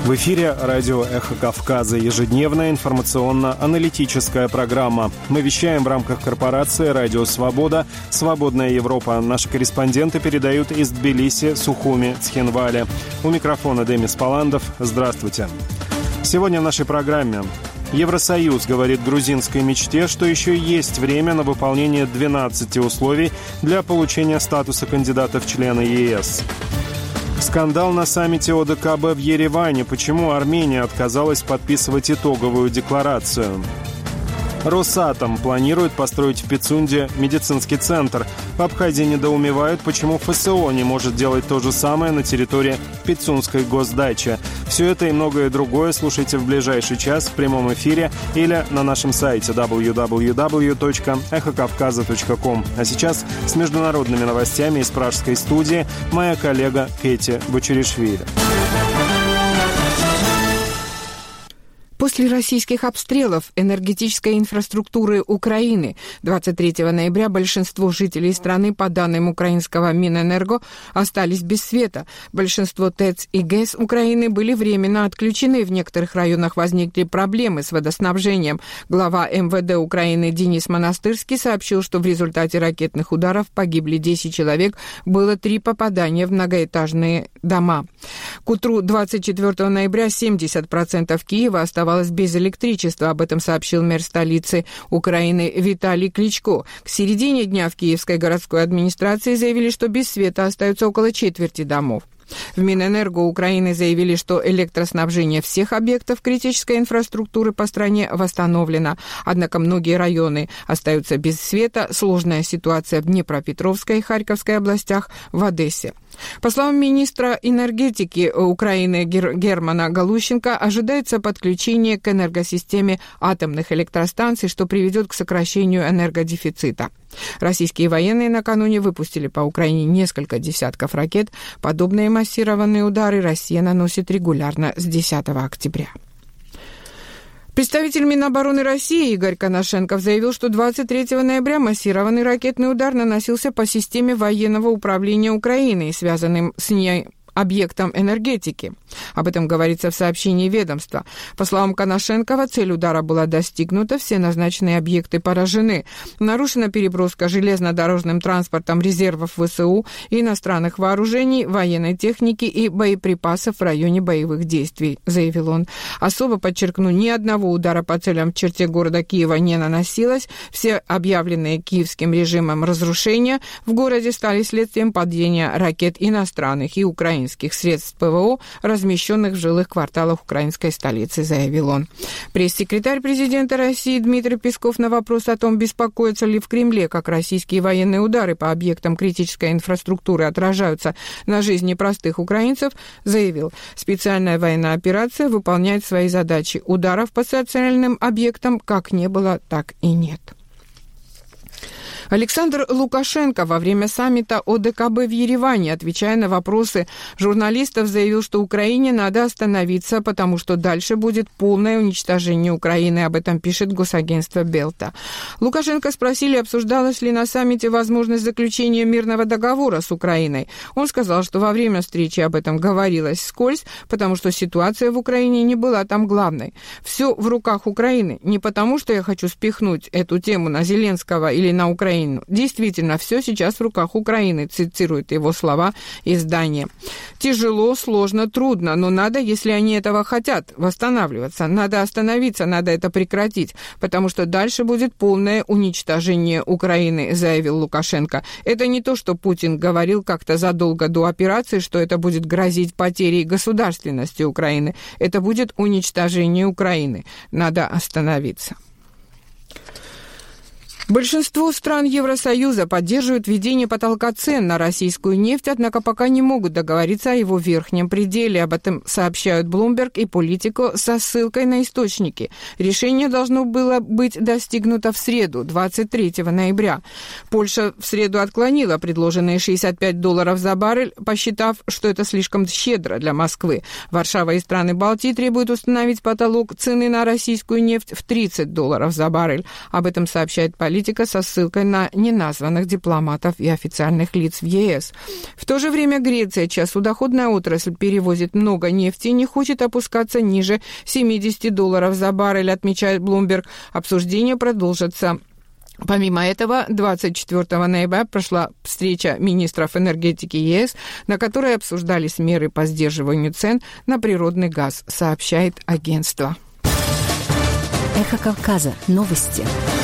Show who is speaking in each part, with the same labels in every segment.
Speaker 1: В эфире радио «Эхо Кавказа», ежедневная информационно-аналитическая программа. Мы вещаем в рамках корпорации «Радио Свобода», «Свободная Европа». Наши корреспонденты передают из Тбилиси, Сухуми, Цхинвали. У микрофона Демис Паландов. Здравствуйте. Сегодня в нашей программе. Евросоюз говорит грузинской мечте, что еще есть время на выполнение 12 условий для получения статуса кандидата в члены ЕС. Скандал на саммите ОДКБ в Ереване. Почему Армения отказалась подписывать итоговую декларацию? Росатом планирует построить в Пицунде медицинский центр. В Абхазии недоумевают, почему ФСО не может делать то же самое на территории Пицунской госдачи. Все это и многое другое слушайте в ближайший час в прямом эфире или на нашем сайте www.эхокавказа.ком. А сейчас с международными новостями из пражской студии моя коллега Кэти Бочеришвили.
Speaker 2: После российских обстрелов энергетической инфраструктуры Украины 23 ноября большинство жителей страны, по данным украинского Минэнерго, остались без света. Большинство ТЭЦ и ГЭС Украины были временно отключены. В некоторых районах возникли проблемы с водоснабжением. Глава МВД Украины Денис Монастырский сообщил, что в результате ракетных ударов погибли 10 человек, было 3 попадания в многоэтажные дома. К утру 24 ноября 70% Киева оставалось без электричества. Об этом сообщил мэр столицы Украины Виталий Кличко. К середине дня в Киевской городской администрации заявили, что без света остаются около четверти домов. В Минэнерго Украины заявили, что электроснабжение всех объектов критической инфраструктуры по стране восстановлено. Однако многие районы остаются без света. Сложная ситуация в Днепропетровской и Харьковской областях, в Одессе. По словам министра энергетики Украины Германа Галущенко, ожидается подключение к энергосистеме атомных электростанций, что приведет к сокращению энергодефицита. Российские военные накануне выпустили по Украине несколько десятков ракет. Подобные массированные удары Россия наносит регулярно с 10 октября. Представитель Минобороны России Игорь Коношенков заявил, что 23 ноября массированный ракетный удар наносился по системе военного управления Украины и связанным с ней объектам энергетики. Об этом говорится в сообщении ведомства. По словам Коношенкова, цель удара была достигнута, все назначенные объекты поражены. Нарушена переброска железнодорожным транспортом резервов ВСУ и иностранных вооружений, военной техники и боеприпасов в районе боевых действий, заявил он. Особо подчеркну, ни одного удара по целям в черте города Киева не наносилось. Все объявленные киевским режимом разрушения в городе стали следствием падения ракет иностранных и украинских средств ПВО, размещенных в жилых кварталах украинской столицы, заявил он. Пресс-секретарь президента России Дмитрий Песков на вопрос о том, беспокоятся ли в Кремле, как российские военные удары по объектам критической инфраструктуры отражаются на жизни простых украинцев, заявил: специальная военная операция выполняет свои задачи. Ударов по социальным объектам как не было, так и нет. Александр Лукашенко во время саммита ОДКБ в Ереване, отвечая на вопросы журналистов, заявил, что Украине надо остановиться, потому что дальше будет полное уничтожение Украины. Об этом пишет госагентство Белта. Лукашенко спросили, обсуждалась ли на саммите возможность заключения мирного договора с Украиной. Он сказал, что во время встречи об этом говорилось вскользь, потому что ситуация в Украине не была там главной. Все в руках Украины. Не потому, что я хочу спихнуть эту тему на Зеленского или на Украину. Действительно, все сейчас в руках Украины, цитирует его слова издание. Тяжело, сложно, трудно, но надо, если они этого хотят, восстанавливаться. Надо остановиться, надо это прекратить, потому что дальше будет полное уничтожение Украины, заявил Лукашенко. Это не то, что Путин говорил как-то задолго до операции, что это будет грозить потерей государственности Украины. Это будет уничтожение Украины. Надо остановиться. Большинство стран Евросоюза поддерживают введение потолка цен на российскую нефть, однако пока не могут договориться о его верхнем пределе. Об этом сообщают Bloomberg и Politico со ссылкой на источники. Решение должно было быть достигнуто в среду, 23 ноября. Польша в среду отклонила предложенные $65 за баррель, посчитав, что это слишком щедро для Москвы. Варшава и страны Балтии требуют установить потолок цены на российскую нефть в $30 за баррель. Об этом сообщает Politico политика со ссылкой на неназванных дипломатов и официальных лиц в ЕС. В то же время Греция, чья судоходная отрасль перевозит много нефти, не хочет опускаться ниже $70 за баррель, отмечает Bloomberg. Обсуждение продолжится. Помимо этого, 24 ноября прошла встреча министров энергетики ЕС, на которой обсуждались меры по сдерживанию цен на природный газ, сообщает агентство.
Speaker 3: Эхо Кавказа. Новости.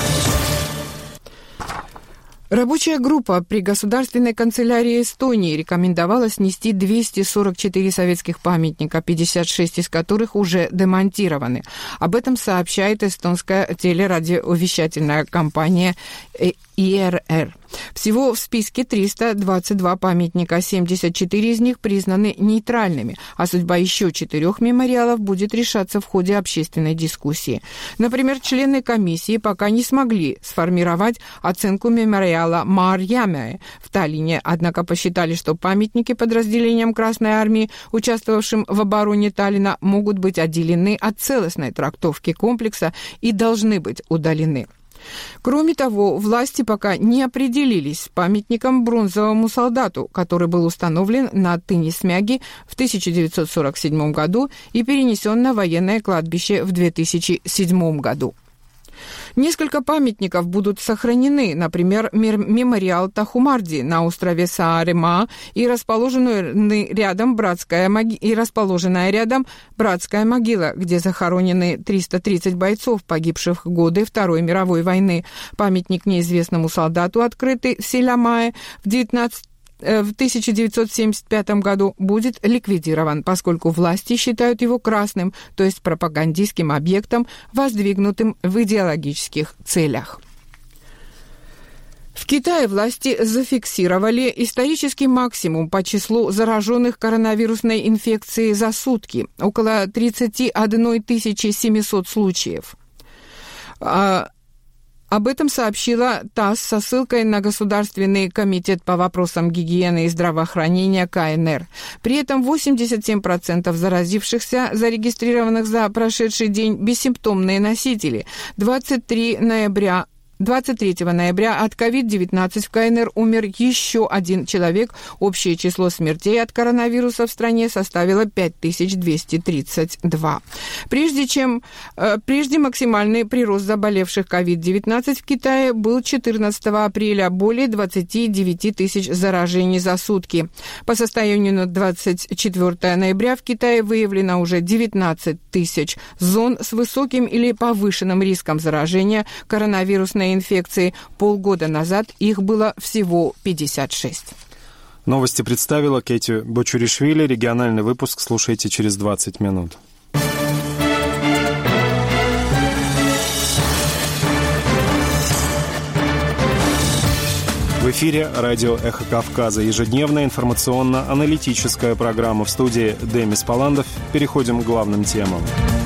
Speaker 2: Рабочая группа при Государственной канцелярии Эстонии рекомендовала снести 244 советских памятника, 56 из которых уже демонтированы. Об этом сообщает эстонская телерадиовещательная компания ИРР. Всего в списке 322 памятника, 74 из них признаны нейтральными, а судьба еще 4 мемориалов будет решаться в ходе общественной дискуссии. Например, члены комиссии пока не смогли сформировать оценку мемориала Марьяме в Таллине, однако посчитали, что памятники подразделениям Красной Армии, участвовавшим в обороне Таллина, могут быть отделены от целостной трактовки комплекса и должны быть удалены. Кроме того, власти пока не определились с памятником бронзовому солдату, который был установлен на Тынисмяги в 1947 году и перенесен на военное кладбище в 2007 году. Несколько памятников будут сохранены, например, мемориал Тахумарди на острове Саарема и расположенная рядом братская могила, где захоронены 330 бойцов, погибших в годы Второй мировой войны. Памятник неизвестному солдату, открытый в Селямае в 1975 году, будет ликвидирован, поскольку власти считают его красным, то есть пропагандистским объектом, воздвигнутым в идеологических целях. В Китае власти зафиксировали исторический максимум по числу зараженных коронавирусной инфекцией за сутки – около 31 700 случаев. Об этом сообщила ТАСС со ссылкой на Государственный комитет по вопросам гигиены и здравоохранения КНР. При этом 87% заразившихся, зарегистрированных за прошедший день, бессимптомные носители. 23 ноября от COVID-19 в КНР умер еще один человек. Общее число смертей от коронавируса в стране составило 5232. Прежде максимальный прирост заболевших COVID-19 в Китае был 14 апреля, более 29 тысяч заражений за сутки. По состоянию на 24 ноября в Китае выявлено уже 19 тысяч зон с высоким или повышенным риском заражения коронавирусной инфекции. Полгода назад их было всего 56.
Speaker 1: Новости представила Кэти Бочуришвили. Региональный выпуск слушайте через 20 минут. В эфире радио «Эхо Кавказа». Ежедневная информационно-аналитическая программа. В студии Демис Паландов. Переходим к главным темам.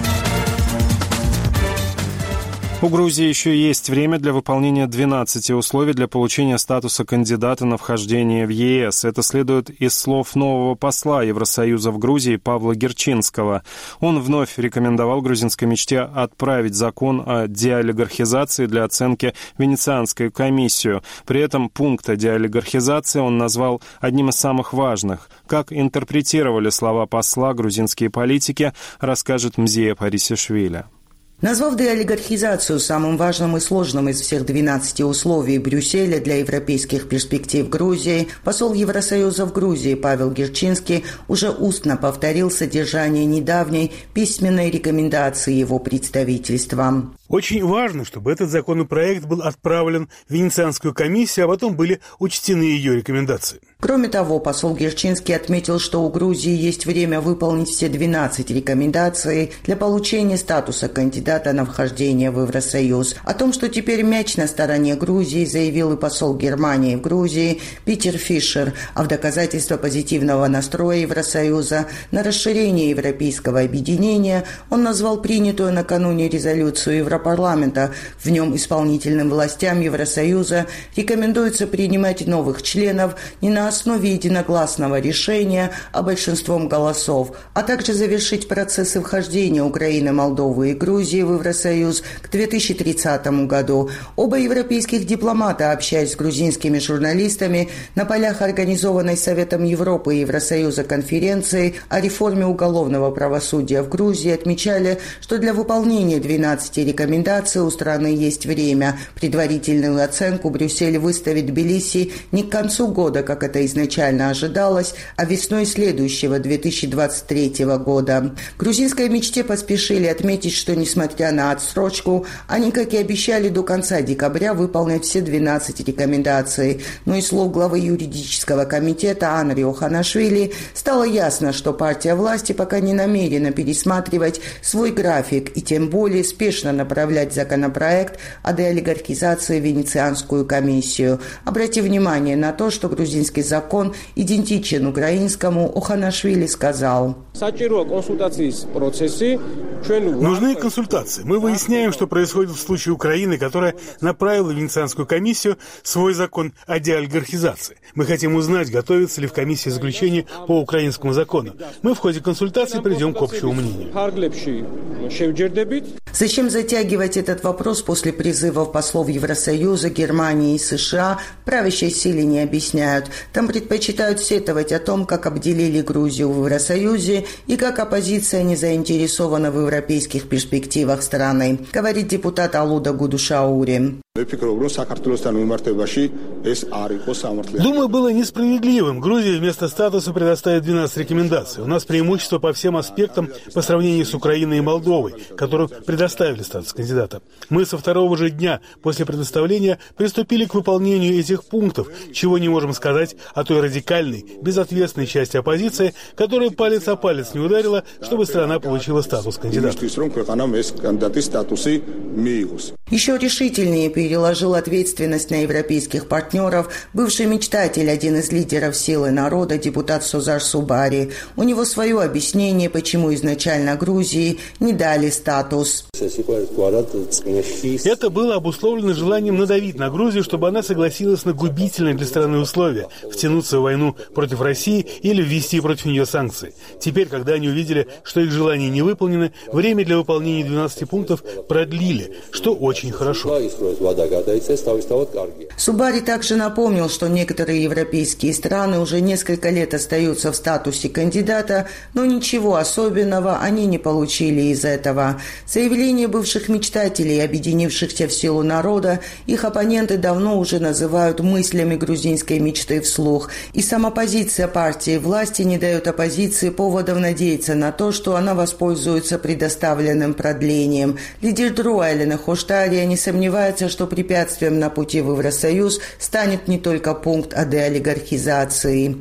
Speaker 1: У Грузии еще есть время для выполнения 12 условий для получения статуса кандидата на вхождение в ЕС. Это следует из слов нового посла Евросоюза в Грузии Павла Герчинского. Он вновь рекомендовал грузинской мечте отправить закон о деолигархизации для оценки в Венецианскую комиссию. При этом пункт о деолигархизации он назвал одним из самых важных. Как интерпретировали слова посла грузинские политики, расскажет Мзия Парисишвили.
Speaker 4: Назвав деолигархизацию самым важным и сложным из всех 12 условий Брюсселя для европейских перспектив Грузии, посол Евросоюза в Грузии Павел Герчинский уже устно повторил содержание недавней письменной рекомендации его представительства.
Speaker 5: Очень важно, чтобы этот законопроект был отправлен в Венецианскую комиссию, а потом были учтены ее рекомендации.
Speaker 4: Кроме того, посол Герчинский отметил, что у Грузии есть время выполнить все 12 рекомендаций для получения статуса кандидата на вхождение в Евросоюз. О том, что теперь мяч на стороне Грузии, заявил и посол Германии в Грузии Питер Фишер, а в доказательство позитивного настроя Евросоюза на расширение европейского объединения он назвал принятую накануне резолюцию Европарламента. В нем исполнительным властям Евросоюза рекомендуется принимать новых членов не на основе единогласного решения, а большинством голосов, а также завершить процессы вхождения Украины, Молдовы и Грузии Грузии в Евросоюз к 2030 году. Оба европейских дипломата, общаясь с грузинскими журналистами на полях организованной Советом Европы и Евросоюза конференции о реформе уголовного правосудия в Грузии, отмечали, что для выполнения 12 рекомендаций у страны есть время. Предварительную оценку Брюссель выставит Тбилиси не к концу года, как это изначально ожидалось, а весной следующего, 2023 года. В грузинской мечте поспешили отметить, что, несмотря на отсрочку, они, как и обещали, до конца декабря выполнят все 12 рекомендаций. Но из слов главы юридического комитета Анри Оханашвили стало ясно, что партия власти пока не намерена пересматривать свой график и тем более спешно направлять законопроект о деолигархизации в Венецианскую комиссию. Обратив внимание на то, что грузинский закон идентичен украинскому, Оханашвили сказал:
Speaker 5: нужны консультации. Мы выясняем, что происходит в случае Украины, которая направила в Венецианскую комиссию свой закон о деолигархизации. Мы хотим узнать, готовится ли в комиссии заключение по украинскому закону. Мы в ходе консультаций придем к общему мнению.
Speaker 4: Зачем затягивать этот вопрос после призывов послов Евросоюза, Германии и США, правящей силе не объясняют. Там предпочитают сетовать о том, как обделили Грузию в Евросоюзе и как оппозиция не заинтересована в европейских перспективах страны, говорит депутат Алуда Гудушаури.
Speaker 5: Думаю, было несправедливым. Грузии вместо статуса предоставит 12 рекомендаций. У нас преимущество по всем аспектам по сравнению с Украиной и Молдовой, которым предоставили статус кандидата. Мы со второго же дня после предоставления приступили к выполнению этих пунктов, чего не можем сказать о той радикальной, безответственной части оппозиции, которая палец о палец не ударила, чтобы страна получила статус кандидата.
Speaker 4: Еще решительнее переложил ответственность на европейских партнеров бывший мечтатель, один из лидеров «Силы народа», депутат Созар Субари. У него свое объяснение, почему изначально Грузии не дали статус.
Speaker 5: Это было обусловлено желанием надавить на Грузию, чтобы она согласилась на губительные для страны условия – втянуться в войну против России или ввести против нее санкции. Теперь, когда они увидели, что их желания не выполнены, время для выполнения 12 пунктов продлили, что очень хорошо.
Speaker 4: Субари также напомнил, что некоторые европейские страны уже несколько лет остаются в статусе кандидата, но ничего особенного они не получили из этого. Заявление бывших мечтателей, объединившихся в силу народа, их оппоненты давно уже называют мыслями грузинской мечты вслух. И сама позиция партии власти не дает оппозиции поводов надеяться на то, что она воспользуется предоставленным продлением. Лидер ДРУ Элена Хоштария не сомневается, что препятствием на пути в Евросоюз станет не только пункт о деолигархизации.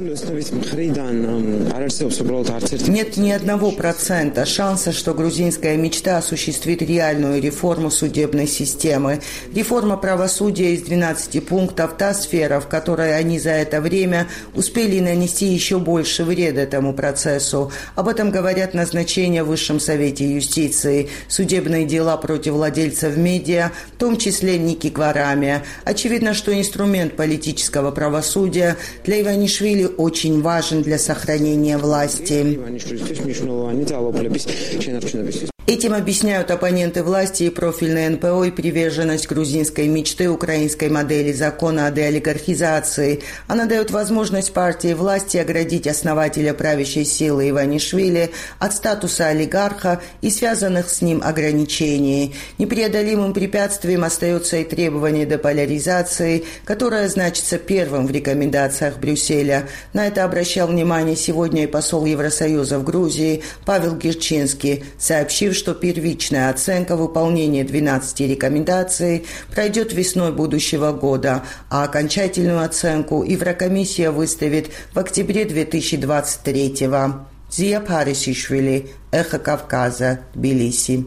Speaker 4: Нет ни 1% шанса, что грузинская мечта осуществит реальную реформу судебной системы. Реформа правосудия из 12 пунктов – та сфера, в которой они за это время успели нанести еще больше вреда этому процессу. Об этом говорят назначения в Высшем Совете юстиции, судебные дела против владельцев медиа, в том числе Ники Кварами. Очевидно, что инструмент политического правосудия для Иванишвили очень важен для сохранения власти. Этим объясняют оппоненты власти и профильные НПО и приверженность грузинской мечты украинской модели закона о деолигархизации. Она дает возможность партии власти оградить основателя правящей силы Иванишвили от статуса олигарха и связанных с ним ограничений. Непреодолимым препятствием остается и требование деполяризации, которое значится первым в рекомендациях Брюсселя. На это обращал внимание сегодня и посол Евросоюза в Грузии Павел Герчинский, сообщив, что первичная оценка выполнения 12 рекомендаций пройдет весной будущего года, а окончательную оценку Еврокомиссия выставит в октябре 2023-го. Зия Парисишвили, Эхо Кавказа, Тбилиси.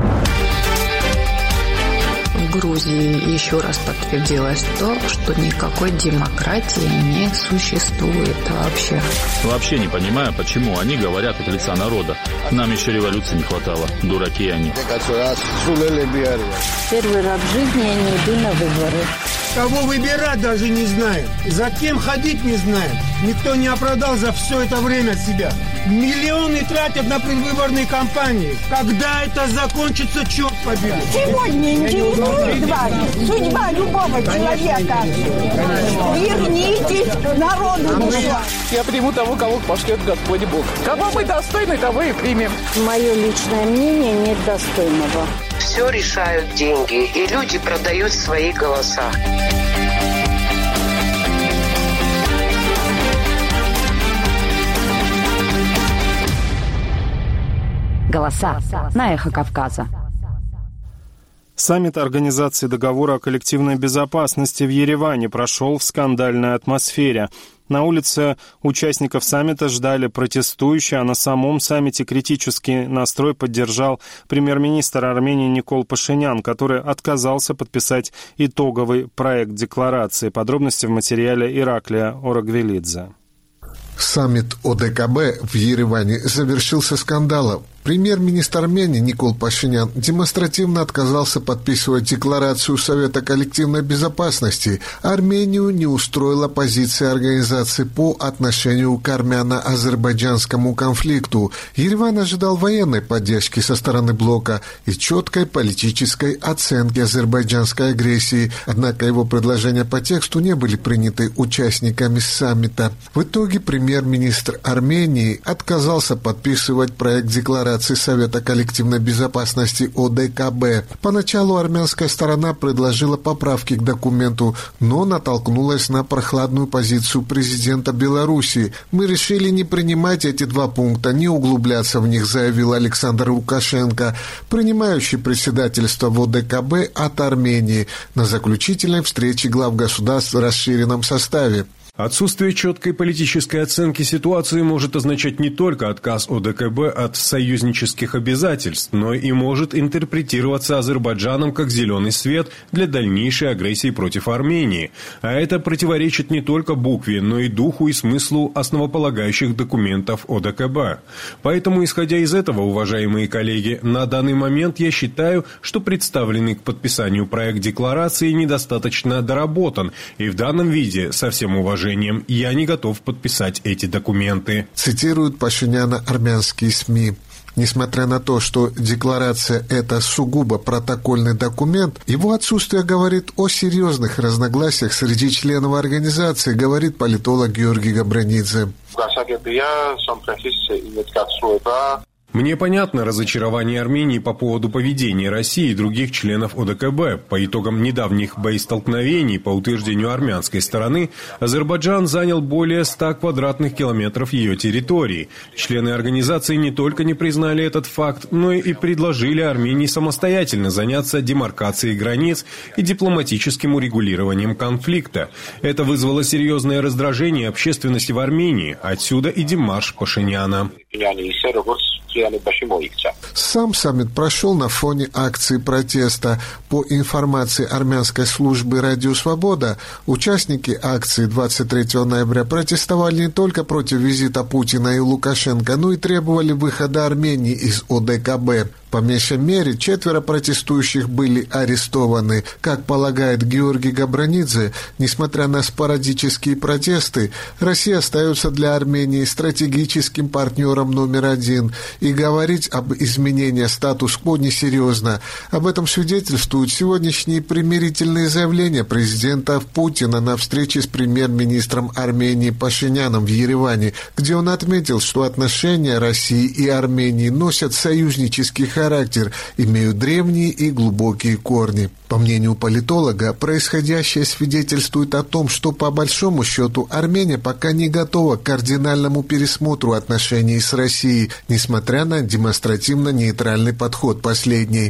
Speaker 6: В Грузии еще раз подтвердилось то, что никакой демократии не существует вообще.
Speaker 7: Вообще не понимаю, почему они говорят от лица народа. Нам еще революции не хватало. Дураки они.
Speaker 8: Первый раз в жизни я не иду на выборы. Кого выбирать даже не знаем. За кем ходить не знаем. Никто не оправдал за все это время себя. Миллионы тратят на предвыборные кампании. Когда это закончится, черт побери?
Speaker 9: Сегодня интересует вас судьба любого человека. Вернитесь к народу душа.
Speaker 10: Я приму того, кого пошлет Господь Бог. Кого мы достойны, того и примем.
Speaker 9: Мое личное мнение нет достойного.
Speaker 11: Все решают деньги, и люди продают свои голоса.
Speaker 3: Голоса на Эхо Кавказа.
Speaker 1: Саммит Организации договора о коллективной безопасности в Ереване прошел в скандальной атмосфере. На улице участников саммита ждали протестующие, а на самом саммите критический настрой поддержал премьер-министр Армении Никол Пашинян, который отказался подписать итоговый проект декларации. Подробности в материале Ираклия Орагвелидзе.
Speaker 12: Саммит ОДКБ в Ереване завершился скандалом. Премьер-министр Армении Никол Пашинян демонстративно отказался подписывать декларацию Совета коллективной безопасности. Армению не устроила позиция организации по отношению к армяно-азербайджанскому конфликту. Ереван ожидал военной поддержки со стороны блока и четкой политической оценки азербайджанской агрессии, однако его предложения по тексту не были приняты участниками саммита. В итоге премьер-министр Армении отказался подписывать проект декларации Совета коллективной безопасности ОДКБ. Поначалу армянская сторона предложила поправки к документу, но натолкнулась на прохладную позицию президента Беларуси. «Мы решили не принимать эти два пункта, не углубляться в них», заявил Александр Лукашенко, принимающий председательство в ОДКБ от Армении, на заключительной встрече глав государств в расширенном составе.
Speaker 13: Отсутствие четкой политической оценки ситуации может означать не только отказ ОДКБ от союзнических обязательств, но и может интерпретироваться Азербайджаном как зеленый свет для дальнейшей агрессии против Армении. А это противоречит не только букве, но и духу и смыслу основополагающих документов ОДКБ. Поэтому, исходя из этого, уважаемые коллеги, на данный момент я считаю, что представленный к подписанию проект декларации недостаточно доработан, и в данном виде, со всем уважением, я не готов подписать эти документы.
Speaker 12: Цитируют Пашиняна армянские СМИ. Несмотря на то, что декларация – это сугубо протокольный документ, его отсутствие говорит о серьезных разногласиях среди членов организации, говорит политолог Георгий Габранидзе.
Speaker 13: Мне понятно разочарование Армении по поводу поведения России и других членов ОДКБ. По итогам недавних боестолкновений, по утверждению армянской стороны, Азербайджан занял более 100 квадратных километров ее территории. Члены организации не только не признали этот факт, но и предложили Армении самостоятельно заняться демаркацией границ и дипломатическим урегулированием конфликта. Это вызвало серьезное раздражение общественности в Армении. Отсюда и демарш Пашиняна.
Speaker 12: Сам саммит прошел на фоне акции протеста. По информации армянской службы «Радио Свобода», участники акции 23 ноября протестовали не только против визита Путина и Лукашенко, но и требовали выхода Армении из ОДКБ. По меньшей мере 4 протестующих были арестованы. Как полагает Георгий Габранидзе, несмотря на спорадические протесты, Россия остается для Армении стратегическим партнером номер 1, и говорить об изменении статус-кво несерьезно. Об этом свидетельствуют сегодняшние примирительные заявления президента Путина на встрече с премьер-министром Армении Пашиняном в Ереване, где он отметил, что отношения России и Армении носят союзнический характер, имеют древние и глубокие корни. По мнению политолога, происходящее свидетельствует о том, что по большому счету Армения пока не готова к кардинальному пересмотру отношений с Россией, несмотря на демонстративно-нейтральный подход последней.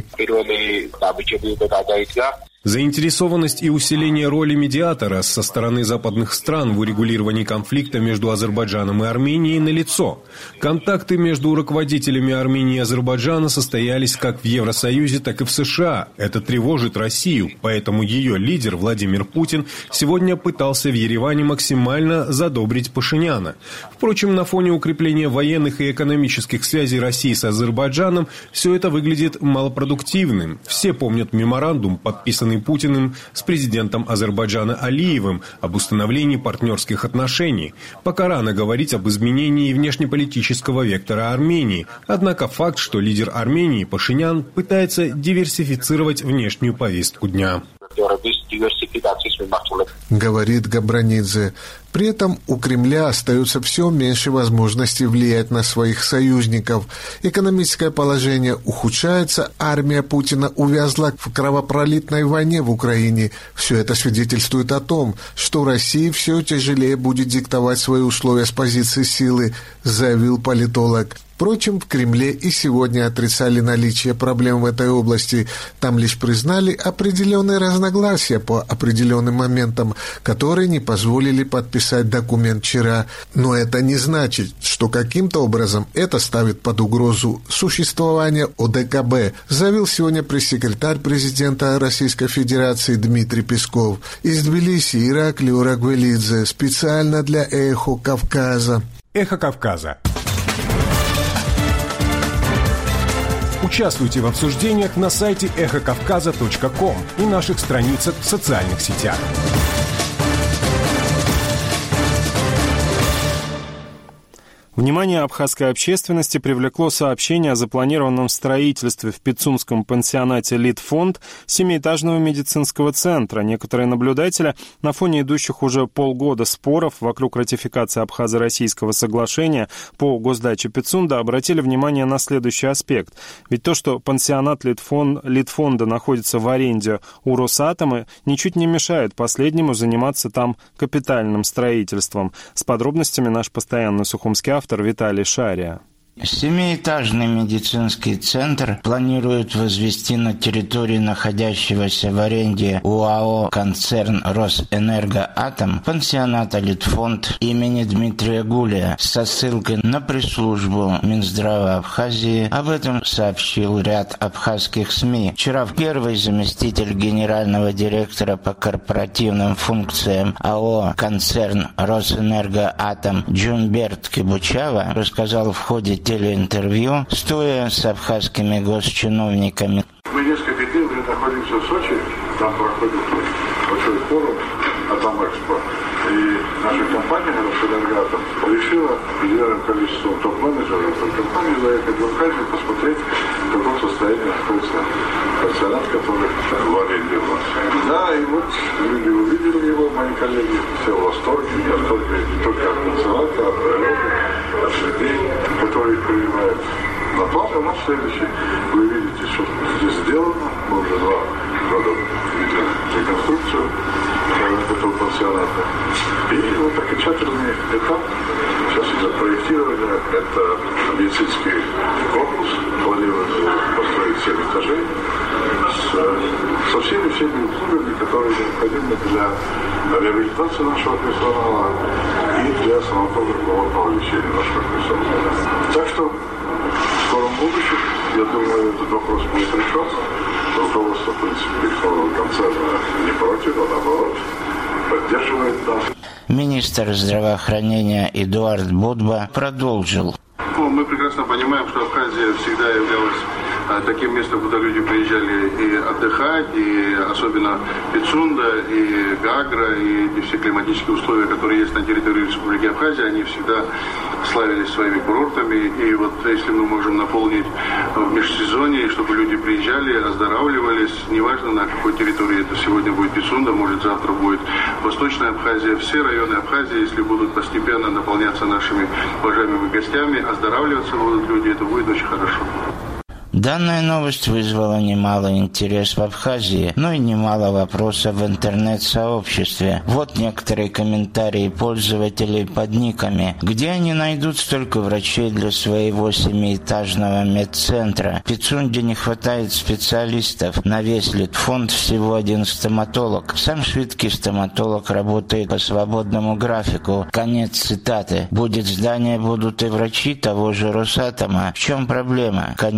Speaker 13: Заинтересованность и усиление роли медиатора со стороны западных стран в урегулировании конфликта между Азербайджаном и Арменией налицо. Контакты между руководителями Армении и Азербайджана состоялись как в Евросоюзе, так и в США. Это тревожит Россию, поэтому ее лидер Владимир Путин сегодня пытался в Ереване максимально задобрить Пашиняна. Впрочем, на фоне укрепления военных и экономических связей России с Азербайджаном все это выглядит малопродуктивным. Все помнят меморандум, подписанный подписанный Путиным с президентом Азербайджана Алиевым об установлении партнерских отношений. Пока рано говорить об изменении внешнеполитического вектора Армении. Однако факт, что лидер Армении Пашинян пытается диверсифицировать внешнюю повестку дня.
Speaker 12: Говорит Габранидзе. При этом у Кремля остается все меньше возможностей влиять на своих союзников. Экономическое положение ухудшается, армия Путина увязла в кровопролитной войне в Украине. Все это свидетельствует о том, что России все тяжелее будет диктовать свои условия с позиции силы, заявил политолог. Впрочем, в Кремле и сегодня отрицали наличие проблем в этой области. Там лишь признали определенные разногласия по определенным моментам, которые не позволили подписать документ вчера. Но это не значит, что каким-то образом это ставит под угрозу существование ОДКБ, заявил сегодня пресс-секретарь президента Российской Федерации Дмитрий Песков. Из Тбилиси Ираклий Урагвелидзе специально для «Эхо Кавказа».
Speaker 13: «Эхо Кавказа». Участвуйте в обсуждениях на сайте эхокавказа.ком и наших страницах в социальных сетях.
Speaker 1: Внимание абхазской общественности привлекло сообщение о запланированном строительстве в Пицунском пансионате «Литфонд» семиэтажного медицинского центра. Некоторые наблюдатели на фоне идущих уже полгода споров вокруг ратификации Абхазо-Российского соглашения по госдаче Пицунда обратили внимание на следующий аспект. Ведь то, что пансионат Литфонда находится в аренде у Росатома, ничуть не мешает последнему заниматься там капитальным строительством. С подробностями наш постоянный сухумский автор Виталий Шария.
Speaker 14: Семиэтажный медицинский центр планируют возвести на территории находящегося в аренде УАО «Концерн Росэнергоатом» пансионата «Литфонд» имени Дмитрия Гулия со ссылкой на пресс-службу Минздрава Абхазии. Об этом сообщил ряд абхазских СМИ. Вчера первый заместитель генерального директора по корпоративным функциям АО «Концерн Росэнергоатом» Джумберт Кибучава рассказал в ходе телеинтервью, стоя с абхазскими госчиновниками.
Speaker 15: Мы несколько дней уже находимся в Сочи, там проходит большой форум «Атомэкспо». И наша компания «Росэнергоатом» решила определенным количеством топ-менеджеров компании заехать в Абхазию, посмотреть, в каком состоянии находится пансионат, который в аренде у нас. Да, и вот люди увидели его, мои коллеги, все в восторге. Не только от пансионата, от природы, от людей, которые их принимают. На план у нас следующий. Вы видите, что здесь сделано. Мы уже 2 года видели реконструкцию этого пансионата. И вот окончательный этап. Сейчас идет проектирование. Это медицинский корпус. Планируется построить 7 этажей со всеми условиями, которые необходимы для реабилитации нашего персонала и для самого глубокого лечения нашего персонала. Так что в скором будущем, я думаю, этот вопрос будет решаться. Руководство, в принципе, технологов концерна не против, а наоборот, поддерживает нас.
Speaker 14: Министр здравоохранения Эдуард Будба продолжил.
Speaker 15: Мы прекрасно понимаем, что Абхазия всегда являлась таким местом, куда люди приезжали и отдыхать, и особенно Пицунда, и Гагра, и все климатические условия, которые есть на территории Республики Абхазия, они всегда славились своими курортами. И вот если мы можем наполнить в межсезонье, чтобы люди приезжали, оздоравливались, неважно на какой территории это сегодня будет Пицунда, может завтра будет Восточная Абхазия, все районы Абхазии, если будут постепенно наполняться нашими уважаемыми гостями, оздоравливаться будут люди, это будет очень хорошо.
Speaker 14: Данная новость вызвала немало интерес в Абхазии, но и немало вопросов в интернет-сообществе. Вот некоторые комментарии пользователей под никами. Где они найдут столько врачей для своего семиэтажного медцентра? В Пицунде не хватает специалистов. На весь Литфонд всего 1 стоматолог. Сам шведский стоматолог работает по свободному графику. Конец цитаты. Будет здание, будут и врачи того же Росатома. В чем проблема? Конец цитаты.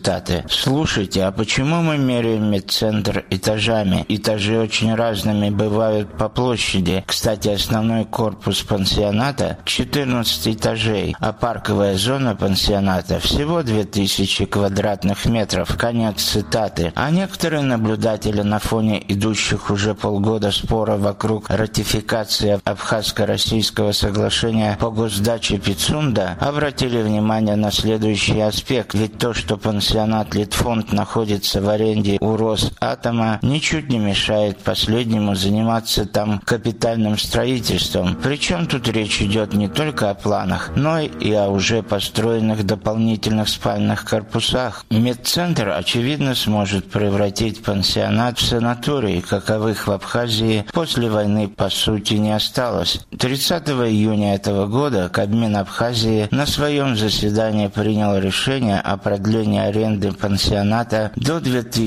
Speaker 14: цитаты. «Слушайте, а почему мы меряем медцентр этажами? Этажи очень разными бывают по площади. Кстати, основной корпус пансионата 14 этажей, а парковая зона пансионата всего 2000 квадратных метров». Конец цитаты. А некоторые наблюдатели на фоне идущих уже полгода спора вокруг ратификации Абхазско-Российского соглашения по госдаче Пицунда обратили внимание на следующий аспект. Ведь то, что пансионат Литфонд находится в аренде у Росатома, ничуть не мешает последнему заниматься там капитальным строительством. Причем тут речь идет не только о планах, но и о уже построенных дополнительных спальных корпусах. Медцентр, очевидно, сможет превратить пансионат в санаторий, каковых в Абхазии после войны по сути не осталось. 30 июня этого года Кабмин Абхазии на своем заседании принял решение о продлении аренды пансионата до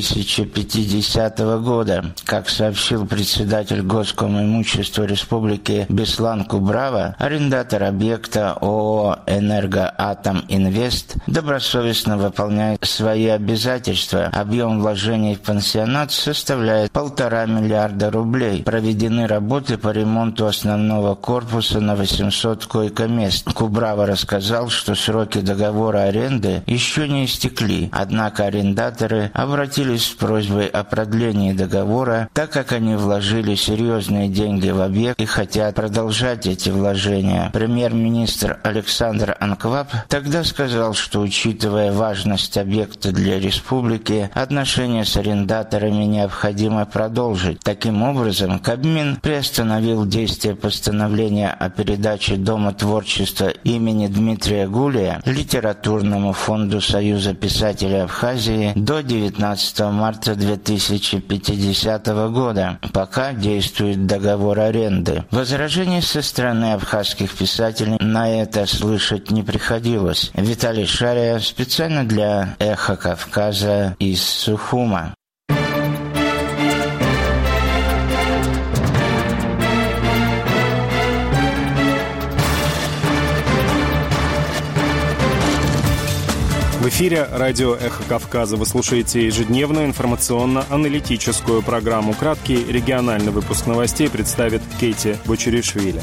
Speaker 14: 2050 года. Как сообщил председатель Госкомимущества Республики Беслан Кубрава, арендатор объекта ООО «Энергоатом Инвест» добросовестно выполняет свои обязательства. Объем вложений в пансионат составляет 1,5 миллиарда рублей. Проведены работы по ремонту основного корпуса на 800 койко-мест. Кубрава рассказал, что сроки договора аренды еще не истекли, однако арендаторы обратились с просьбой о продлении договора, так как они вложили серьезные деньги в объект и хотят продолжать эти вложения. Премьер-министр Александр Анкваб тогда сказал, что, учитывая важность объекта для республики, отношения с арендаторами необходимо продолжить. Таким образом, Кабмин приостановил действие постановления о передаче Дома творчества имени Дмитрия Гулия Литературному фонду Союза писателей Абхазии до 19 марта 2050 года, пока действует договор аренды. Возражений со стороны абхазских писателей на это слышать не приходилось. Виталий Шария специально для «Эхо Кавказа» из Сухума.
Speaker 1: В эфире радио «Эхо Кавказа». Вы слушаете ежедневную информационно-аналитическую программу. Краткий региональный выпуск новостей представит Кейти Бочеришвили.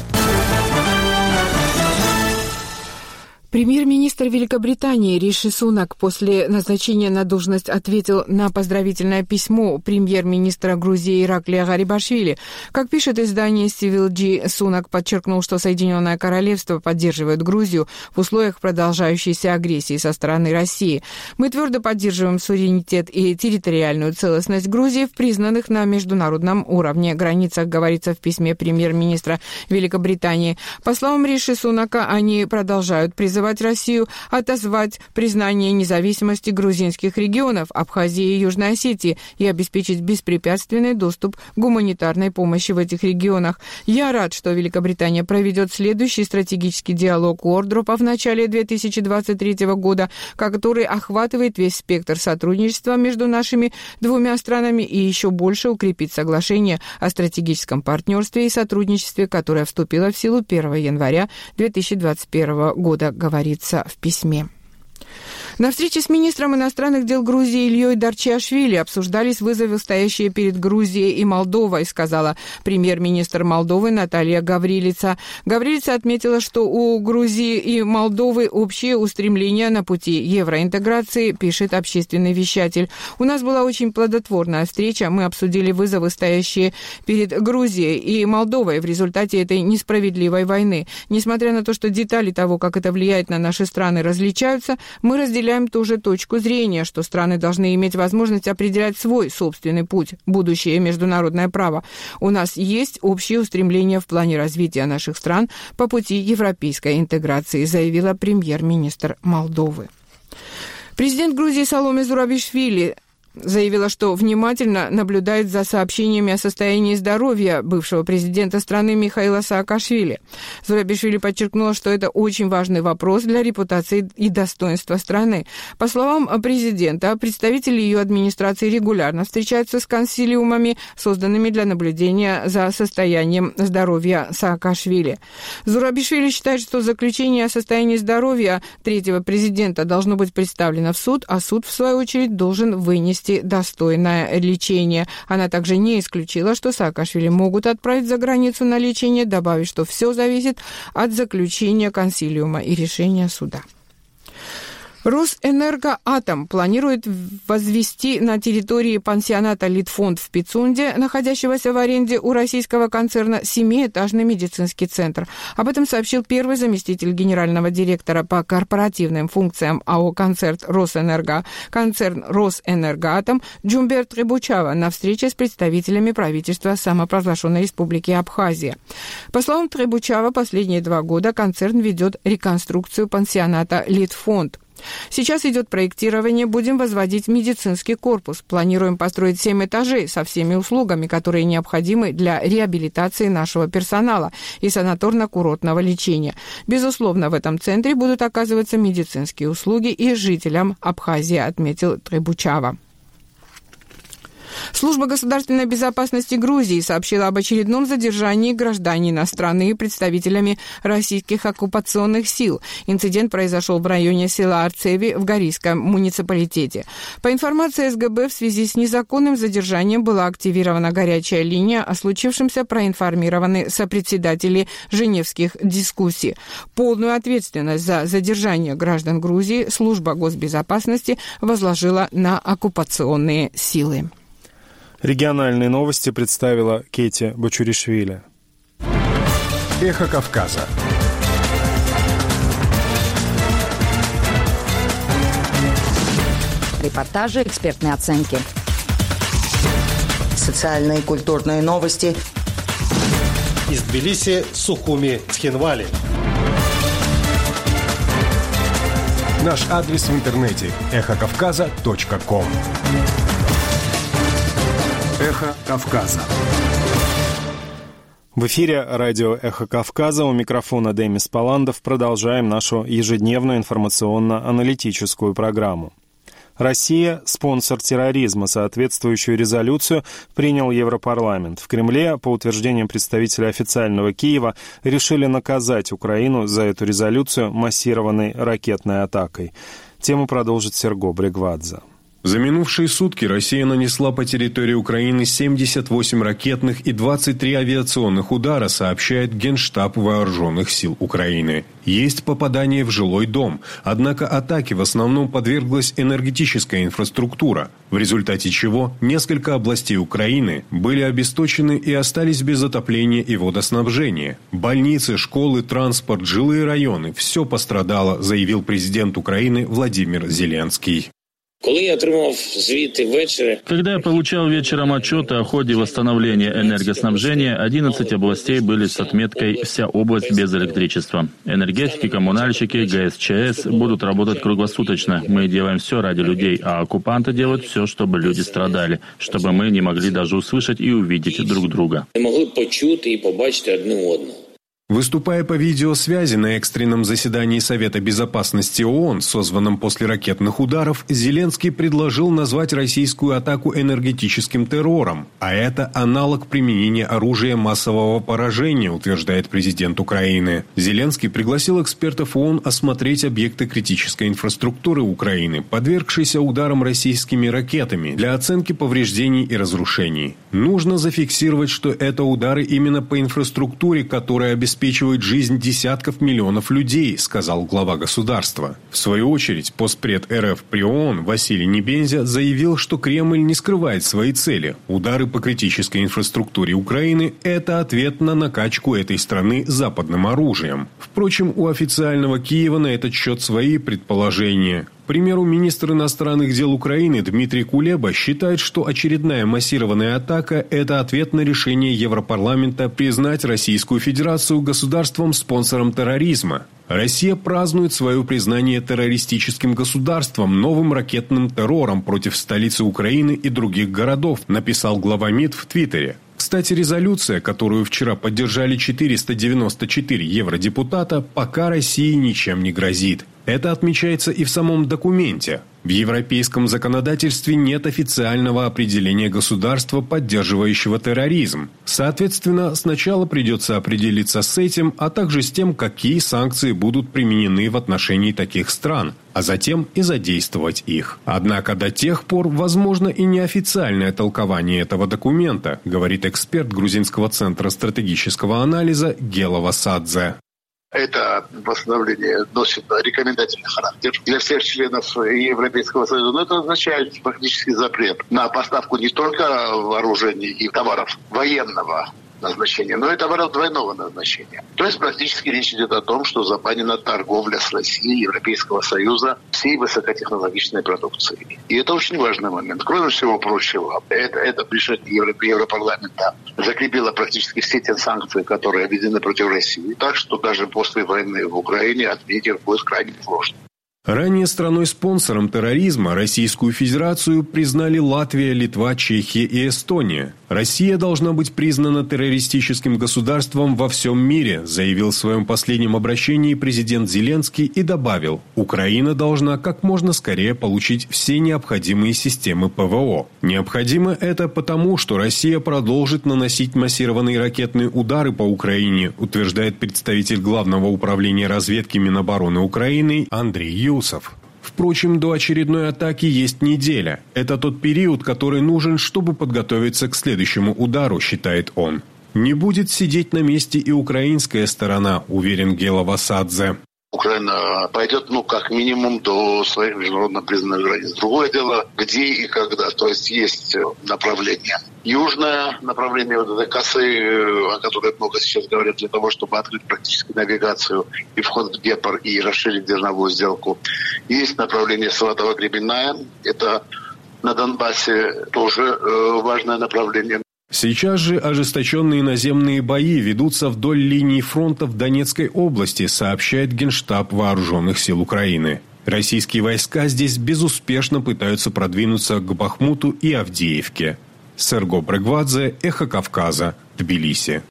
Speaker 2: Премьер-министр Великобритании Риши Сунак после назначения на должность ответил на поздравительное письмо премьер-министра Грузии Ираклия Гарибашвили. Как пишет издание CivilG, Сунак подчеркнул, что Соединенное Королевство поддерживает Грузию в условиях продолжающейся агрессии со стороны России. Мы твердо поддерживаем суверенитет и территориальную целостность Грузии в признанных на международном уровне границах, говорится в письме премьер-министра Великобритании. По словам Риши Сунака, они продолжают призывать Россию отозвать признание независимости грузинских регионов Абхазии и Южной Осетии и обеспечить беспрепятственный доступ к гуманитарной помощи в этих регионах. Я рад, что Великобритания проведет следующий стратегический диалог Уордропа в начале 2023 года, который охватывает весь спектр сотрудничества между нашими двумя странами и еще больше укрепит соглашение о стратегическом партнерстве и сотрудничестве, которое вступило в силу 1 января 2021 года, говорится в письме. На встрече с министром иностранных дел Грузии Ильей Дарчиашвили обсуждались вызовы, стоящие перед Грузией и Молдовой, сказала премьер-министр Молдовы Наталья Гаврилица. Гаврилица отметила, что у Грузии и Молдовы общие устремления на пути евроинтеграции, пишет общественный вещатель. У нас была очень плодотворная встреча. Мы обсудили вызовы, стоящие перед Грузией и Молдовой в результате этой несправедливой войны. Несмотря на то, что детали того, как это влияет на наши страны, различаются, мы разделяем ту же точку зрения, что страны должны иметь возможность определять свой собственный путь, будущее международное право. У нас есть общие устремления в плане развития наших стран по пути европейской интеграции, заявила премьер-министр Молдовы. Президент Грузии Саломе Зурабишвили заявила, что внимательно наблюдает за сообщениями о состоянии здоровья бывшего президента страны Михаила Саакашвили. Зурабишвили подчеркнула, что это очень важный вопрос для репутации и достоинства страны. По словам президента, представители ее администрации регулярно встречаются с консилиумами, созданными для наблюдения за состоянием здоровья Саакашвили. Зурабишвили считает, что заключение о состоянии здоровья третьего президента должно быть представлено в суд, а суд, в свою очередь, должен вынести достойное лечение. Она также не исключила, что Саакашвили могут отправить за границу на лечение, добавив, что все зависит от заключения консилиума и решения суда. Росэнергоатом планирует возвести на территории пансионата «Литфонд» в Пицунде, находящегося в аренде у российского концерна, 7-этажный медицинский центр. Об этом сообщил первый заместитель генерального директора по корпоративным функциям АО «Концерн Росэнергоатом» Джумбер Требучава на встрече с представителями правительства самопровозглашенной республики Абхазия. По словам Требучава, последние 2 года концерн ведет реконструкцию пансионата «Литфонд». Сейчас идет проектирование, будем возводить медицинский корпус. Планируем построить 7 этажей со всеми услугами, которые необходимы для реабилитации нашего персонала и санаторно-курортного лечения. Безусловно, в этом центре будут оказываться медицинские услуги и жителям Абхазии, отметил Требучава. Служба государственной безопасности Грузии сообщила об очередном задержании гражданина страны представителями российских оккупационных сил. Инцидент произошел в районе села Арцеви в Горийском муниципалитете. По информации СГБ, в связи с незаконным задержанием была активирована горячая линия, о случившемся проинформированы сопредседатели женевских дискуссий. Полную ответственность за задержание граждан Грузии служба госбезопасности возложила на оккупационные силы.
Speaker 1: Региональные новости представила Кети Бочуришвили.
Speaker 13: Эхо Кавказа.
Speaker 3: Репортажи, экспертные оценки.
Speaker 4: Социальные и культурные новости.
Speaker 16: Из Тбилиси, Сухуми, Цхинвали.
Speaker 13: Наш адрес в интернете – эхокавказа.ком. Эхо Кавказа.
Speaker 1: В эфире радио «Эхо Кавказа», у микрофона Демис Паландов. Продолжаем нашу ежедневную информационно-аналитическую программу. Россия – спонсор терроризма. Соответствующую резолюцию принял Европарламент. В Кремле, по утверждениям представителя официального Киева, решили наказать Украину за эту резолюцию массированной ракетной атакой. Тему продолжит Серго Бригвадзе.
Speaker 13: За минувшие сутки Россия нанесла по территории Украины 78 ракетных и 23 авиационных удара, сообщает Генштаб Вооруженных сил Украины. Есть попадание в жилой дом, однако атаке в основном подверглась энергетическая инфраструктура, в результате чего несколько областей Украины были обесточены и остались без отопления и водоснабжения. Больницы, школы, транспорт, жилые районы – все пострадало, заявил президент Украины Владимир Зеленский.
Speaker 7: Когда я получал вечером отчеты о ходе восстановления энергоснабжения, 11 областей были с отметкой «Вся область без электричества». Энергетики, коммунальщики, ГСЧС будут работать круглосуточно. Мы делаем все ради людей, а оккупанты делают все, чтобы люди страдали, чтобы мы не могли даже услышать и увидеть друг друга.
Speaker 13: Выступая по видеосвязи на экстренном заседании Совета безопасности ООН, созванном после ракетных ударов, Зеленский предложил назвать российскую атаку энергетическим террором. А это аналог применения оружия массового поражения, утверждает президент Украины. Зеленский пригласил экспертов ООН осмотреть объекты критической инфраструктуры Украины, подвергшиеся ударам российскими ракетами, для оценки повреждений и разрушений. Нужно зафиксировать, что это удары именно по инфраструктуре, которая обеспечивает жизнь десятков миллионов людей, сказал глава государства. В свою очередь, постпред РФ при ООН Василий Небензя заявил, что Кремль не скрывает свои цели. Удары по критической инфраструктуре Украины – это ответ на накачку этой страны западным оружием. Впрочем, у официального Киева на этот счет свои предположения. примеру, министр иностранных дел Украины Дмитрий Кулеба считает, что очередная массированная атака – это ответ на решение Европарламента признать Российскую Федерацию государством-спонсором терроризма. Россия празднует свое признание террористическим государством новым ракетным террором против столицы Украины и других городов, написал глава МИД в Твиттере. Кстати, резолюция, которую вчера поддержали 494 евродепутата, пока России ничем не грозит. Это отмечается и в самом документе. В европейском законодательстве нет официального определения государства, поддерживающего терроризм. Соответственно, сначала придется определиться с этим, а также с тем, какие санкции будут применены в отношении таких стран, а затем и задействовать их. Однако до тех пор возможно и неофициальное толкование этого документа, говорит эксперт Грузинского центра стратегического анализа Гела Васадзе.
Speaker 17: Это постановление носит рекомендательный характер для всех членов Европейского Союза. Но это означает фактически запрет на поставку не только вооружений и товаров военного назначения, но и товаров двойного назначения. То есть практически речь идет о том, что забанена торговля с Россией, Европейского Союза, всей высокотехнологичной продукцией. И это очень важный момент. Кроме всего прочего, это решение Европарламента закрепило практически все те санкции, которые введены против России. Так что даже после войны в Украине отменить их будет крайне сложно.
Speaker 13: Ранее страной-спонсором терроризма Российскую Федерацию признали Латвия, Литва, Чехия и Эстония. Россия должна быть признана террористическим государством во всем мире, заявил в своем последнем обращении президент Зеленский и добавил, Украина должна как можно скорее получить все необходимые системы ПВО. Необходимо это потому, что Россия продолжит наносить массированные ракетные удары по Украине, утверждает представитель Главного управления разведки Минобороны Украины Андрей Юсов. Впрочем, до очередной атаки есть неделя. Это тот период, который нужен, чтобы подготовиться к следующему удару, считает он. Не будет сидеть на месте и украинская сторона, уверен Гела Васадзе.
Speaker 17: Украина пойдет, как минимум, до своих международно признанных границ. Другое дело, где и когда. То есть направление. Южное направление вот этой косы, о которой много сейчас говорят, для того, чтобы открыть практически навигацию и вход в Днепр и расширить зерновую сделку. Есть направление Сватово-Гребенная. Это на Донбассе тоже важное направление.
Speaker 13: Сейчас же ожесточенные наземные бои ведутся вдоль линии фронта в Донецкой области, сообщает Генштаб Вооруженных сил Украины. Российские войска здесь безуспешно пытаются продвинуться к Бахмуту и Авдеевке. Серго Брегвадзе, Эхо Кавказа, Тбилиси.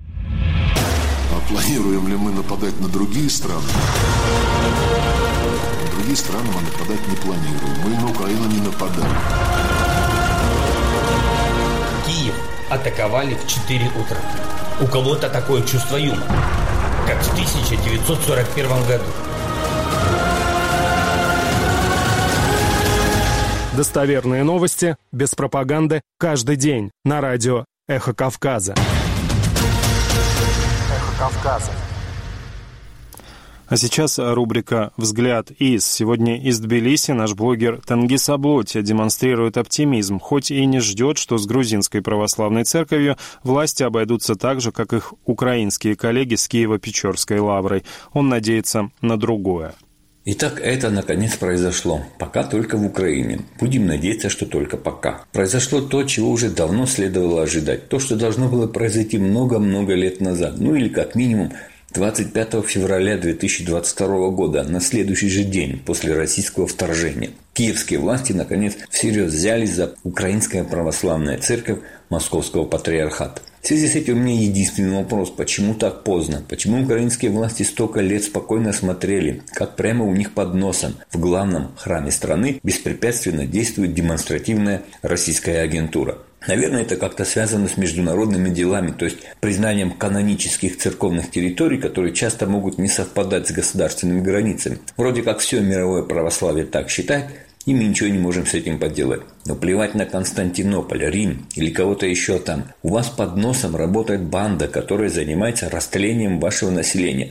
Speaker 18: А планируем ли мы нападать на другие страны? На другие страны мы нападать не планируем. Мы на Украину не нападаем.
Speaker 19: Киев атаковали в 4 утра. У кого-то такое чувство юмора, как в 1941 году.
Speaker 1: Достоверные новости, без пропаганды, каждый день на радио «Эхо Кавказа». «Эхо Кавказа». А сейчас рубрика «Взгляд из». Сегодня из Тбилиси наш блогер Тенгиз Аблоти демонстрирует оптимизм, хоть и не ждет, что с грузинской православной церковью власти обойдутся так же, как их украинские коллеги с Киево-Печорской лаврой. Он надеется на другое.
Speaker 20: Итак, это наконец произошло. Пока только в Украине. Будем надеяться, что только пока. Произошло то, чего уже давно следовало ожидать. То, что должно было произойти много-много лет назад. Или как минимум 25 февраля 2022 года, на следующий же день после российского вторжения. Киевские власти, наконец, всерьез взялись за Украинская православная церковь Московского патриархата. В связи с этим у меня единственный вопрос: почему так поздно? Почему украинские власти столько лет спокойно смотрели, как прямо у них под носом в главном храме страны беспрепятственно действует демонстративная российская агентура? Наверное, это как-то связано с международными делами, то есть признанием канонических церковных территорий, которые часто могут не совпадать с государственными границами. Вроде как все мировое православие так считает, и мы ничего не можем с этим поделать. Но плевать на Константинополь, Рим или кого-то еще там. У вас под носом работает банда, которая занимается растлением вашего населения.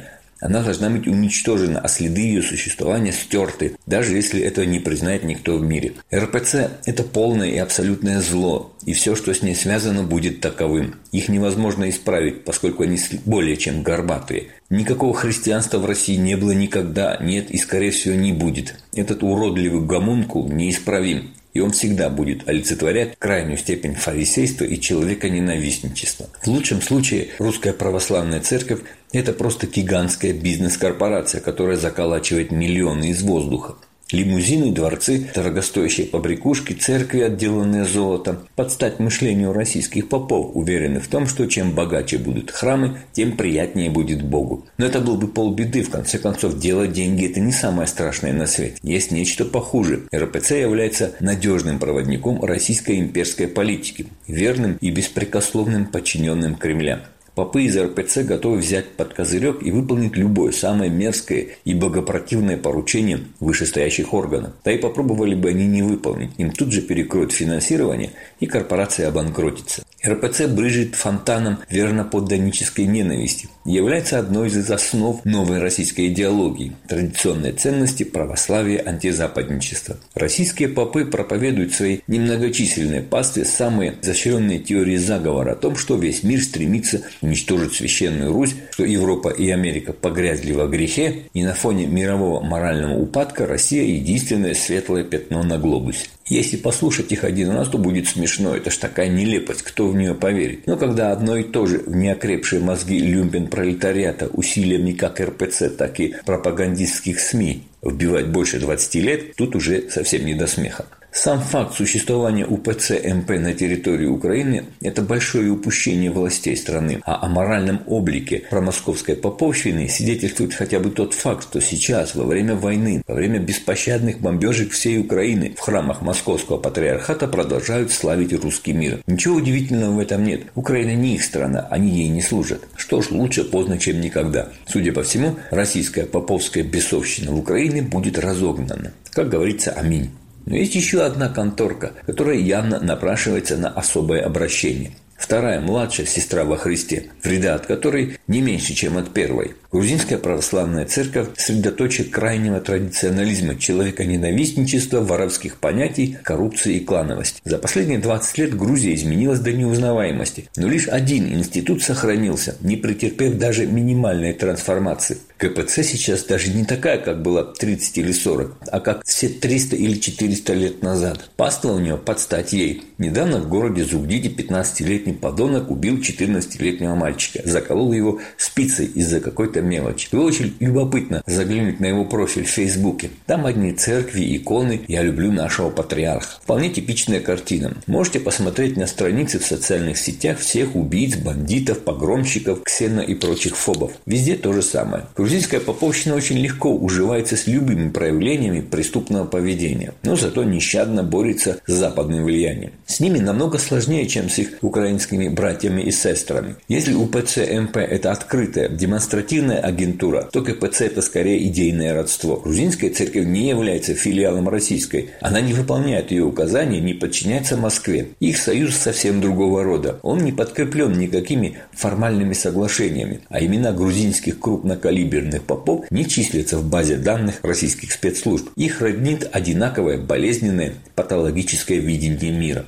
Speaker 20: Она должна быть уничтожена, а следы ее существования стерты, даже если этого не признает никто в мире. РПЦ – это полное и абсолютное зло, и все, что с ней связано, будет таковым. Их невозможно исправить, поскольку они более чем горбатые. Никакого христианства в России не было никогда, нет и, скорее всего, не будет. Этот уродливый гомункул неисправим. И он всегда будет олицетворять крайнюю степень фарисейства и человеконенавистничества. В лучшем случае русская православная церковь – это просто гигантская бизнес-корпорация, которая заколачивает миллионы из воздуха. Лимузины, дворцы, дорогостоящие побрякушки, церкви, отделанные золотом, под стать мышлению российских попов, уверенных в том, что чем богаче будут храмы, тем приятнее будет Богу. Но это был бы полбеды, в конце концов, делать деньги – это не самое страшное на свете. Есть нечто похуже. РПЦ является надежным проводником российской имперской политики, верным и беспрекословным подчиненным Кремля. Попы из РПЦ готовы взять под козырек и выполнить любое самое мерзкое и богопротивное поручение вышестоящих органов. Да и попробовали бы они не выполнить. Им тут же перекроют финансирование, и корпорация обанкротится. РПЦ брызжет фонтаном верноподданнической ненависти и является одной из основ новой российской идеологии – традиционные ценности, православие, антизападничество. Российские попы проповедуют своей немногочисленной пастве самые изощренные теории заговора о том, что весь мир стремится уничтожить священную Русь, что Европа и Америка погрязли во грехе, и на фоне мирового морального упадка Россия – единственное светлое пятно на глобусе. Если послушать их один раз, то будет смешно. Это ж такая нелепость, кто в нее поверит. Но когда одно и то же в неокрепшие мозги люмпен-пролетариата усилиями как РПЦ, так и пропагандистских СМИ вбивать больше 20 лет, тут уже совсем не до смеха. Сам факт существования УПЦ МП на территории Украины – это большое упущение властей страны. А о моральном облике промосковской поповщины свидетельствует хотя бы тот факт, что сейчас, во время войны, во время беспощадных бомбежек всей Украины, в храмах Московского патриархата продолжают славить русский мир. Ничего удивительного в этом нет. Украина не их страна, они ей не служат. Что ж, лучше поздно, чем никогда. Судя по всему, российская поповская бесовщина в Украине будет разогнана. Как говорится, аминь. Но есть еще одна конторка, которая явно напрашивается на особое обращение. Вторая, младшая сестра во Христе, вреда от которой не меньше, чем от первой. Грузинская православная церковь – средоточие крайнего традиционализма, человеконенавистничества, воровских понятий, коррупции и клановости. За последние 20 лет Грузия изменилась до неузнаваемости, но лишь один институт сохранился, не претерпев даже минимальной трансформации. КПЦ сейчас даже не такая, как была 30 или 40, а как все 300 или 400 лет назад. Паства у нее под стать ей. Недавно в городе Зугдиде 15-летний подонок убил 14-летнего мальчика, заколол его спицей из-за какой-то мелочи. Было очень любопытно заглянуть на его профиль в Фейсбуке. Там одни церкви, иконы «Я люблю нашего патриарха». Вполне типичная картина. Можете посмотреть на страницы в социальных сетях всех убийц, бандитов, погромщиков, ксено и прочих фобов. Везде то же самое. Грузинская поповщина очень легко уживается с любыми проявлениями преступного поведения, но зато нещадно борется с западным влиянием. С ними намного сложнее, чем с их украинскими братьями и сестрами. Если УПЦ МП – это открытая, демонстративная агентура, то КПЦ – это скорее идейное родство. Грузинская церковь не является филиалом российской. Она не выполняет ее указания, не подчиняется Москве. Их союз совсем другого рода. Он не подкреплен никакими формальными соглашениями, а имена грузинских крупнокалиберных попов не числятся в базе данных российских спецслужб. Их роднит одинаковое болезненное патологическое видение мира.